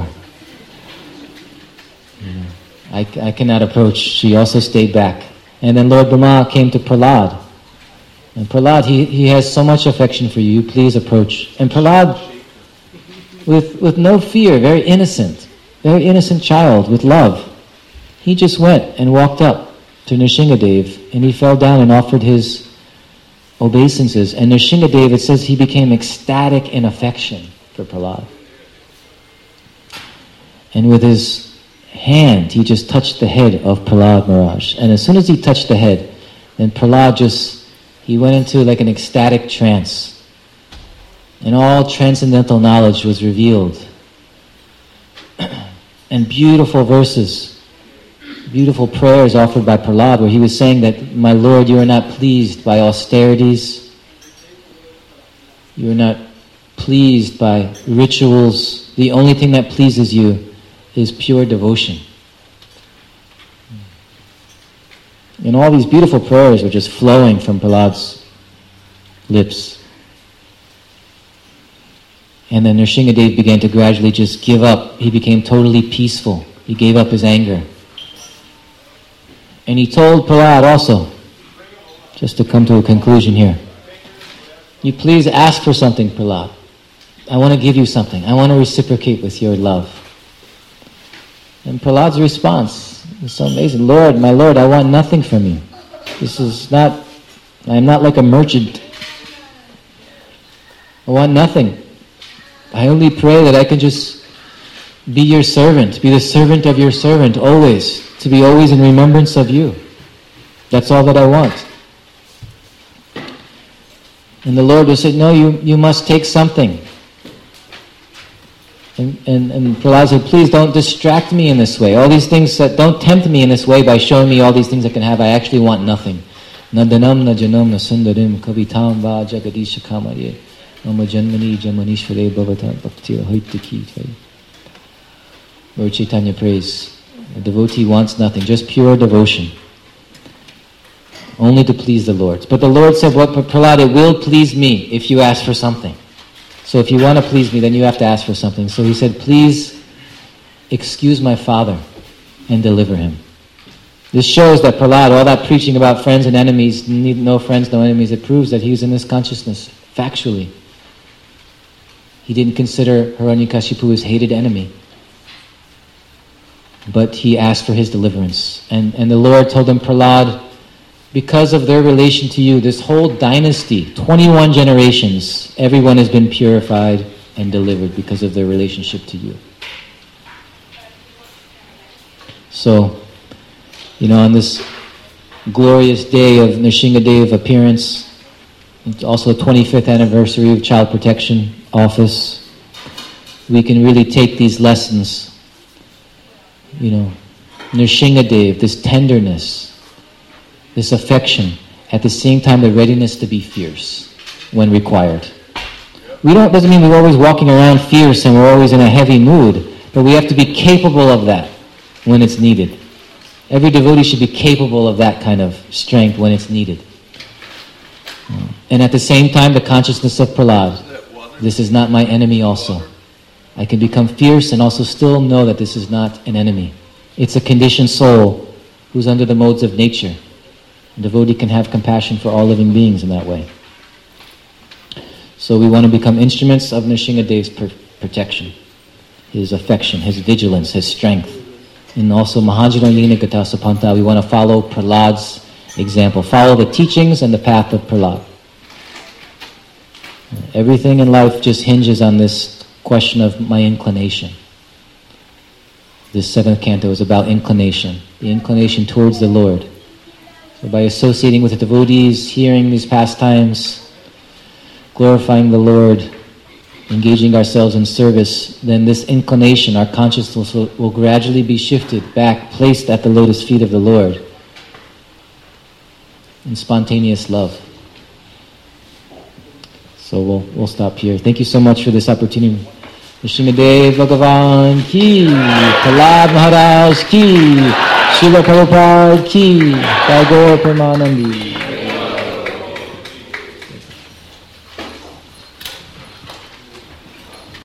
You know, I, I cannot approach. She also stayed back. And then Lord Brahma came to Prahlad. And Prahlad, he, he has so much affection for you, please approach. And Prahlad, with, with no fear, very innocent, very innocent child with love, he just went and walked up to Nrsingadev, and he fell down and offered his obeisances. And Nrsingadev, it says, he became ecstatic in affection for Prahlad. And with his hand, he just touched the head of Prahlad Maharaj. And as soon as he touched the head, then Prahlad just, he went into like an ecstatic trance. And all transcendental knowledge was revealed. And beautiful verses, beautiful prayers offered by Prahlad, where he was saying that, my Lord, you are not pleased by austerities. You are not pleased by rituals. The only thing that pleases you is pure devotion. And all these beautiful prayers were just flowing from Prahlad's lips. And then Nrsingadev began to gradually just give up. He became totally peaceful. He gave up his anger. And he told Prahlad also, just to come to a conclusion here, you please ask for something, Prahlad. I want to give you something. I want to reciprocate with your love. And Prahlad's response is so amazing. Lord, my Lord, I want nothing from you. This is not, I am not like a merchant. I want nothing. I only pray that I can just be your servant, be the servant of your servant always, to be always in remembrance of you. That's all that I want. And the Lord will say, no, you, you must take something. And, and, and Prahlad said, please don't distract me in this way. All these things, that don't tempt me in this way by showing me all these things I can have. I actually want nothing. Na danam na janam na sundarim kavitam va jagadisha kamaye nama janmani jamanishvare bhavata bhaktiya haitaki. Lord Chaitanya prays, the devotee wants nothing, just pure devotion. Only to please the Lord. But the Lord said, what, Prahlad, it will please me if you ask for something. So if you want to please me, then you have to ask for something. So he said, please excuse my father and deliver him. This shows that Prahlad, all that preaching about friends and enemies, need no friends, no enemies, it proves that he was in this consciousness, factually. He didn't consider Hiranyakashipu his hated enemy. But he asked for his deliverance. And, and the Lord told him, Prahlad, because of their relation to you, this whole dynasty, twenty-one generations, everyone has been purified and delivered because of their relationship to you. So, you know, on this glorious day of Nrsingadev appearance, also the twenty-fifth anniversary of Child Protection Office, we can really take these lessons. You know, Nrsingadev, this tenderness, this affection, at the same time the readiness to be fierce when required. We don't, doesn't mean we're always walking around fierce and we're always in a heavy mood, but we have to be capable of that when it's needed. Every devotee should be capable of that kind of strength when it's needed. And at the same time, the consciousness of Prahlad, this is not my enemy also. I can become fierce and also still know that this is not an enemy. It's a conditioned soul who's under the modes of nature. A devotee can have compassion for all living beings in that way. So we want to become instruments of Nrsingadev's per- protection, his affection, his vigilance, his strength. And also Mahanjana Lina Gata Sapanta, we want to follow Prahlad's example, follow the teachings and the path of Prahlad. Everything in life just hinges on this question of my inclination. This seventh canto is about inclination, the inclination towards the Lord. So by associating with the devotees, hearing these pastimes, glorifying the Lord, engaging ourselves in service, then this inclination, our consciousness will, will gradually be shifted back, placed at the lotus feet of the Lord in spontaneous love. So we'll we'll stop here. Thank you so much for this opportunity. Nrsingadev Bhagavan ki, Prahlad Maharaj ki, Srila Prabhupada ki, Tagore Premanandi.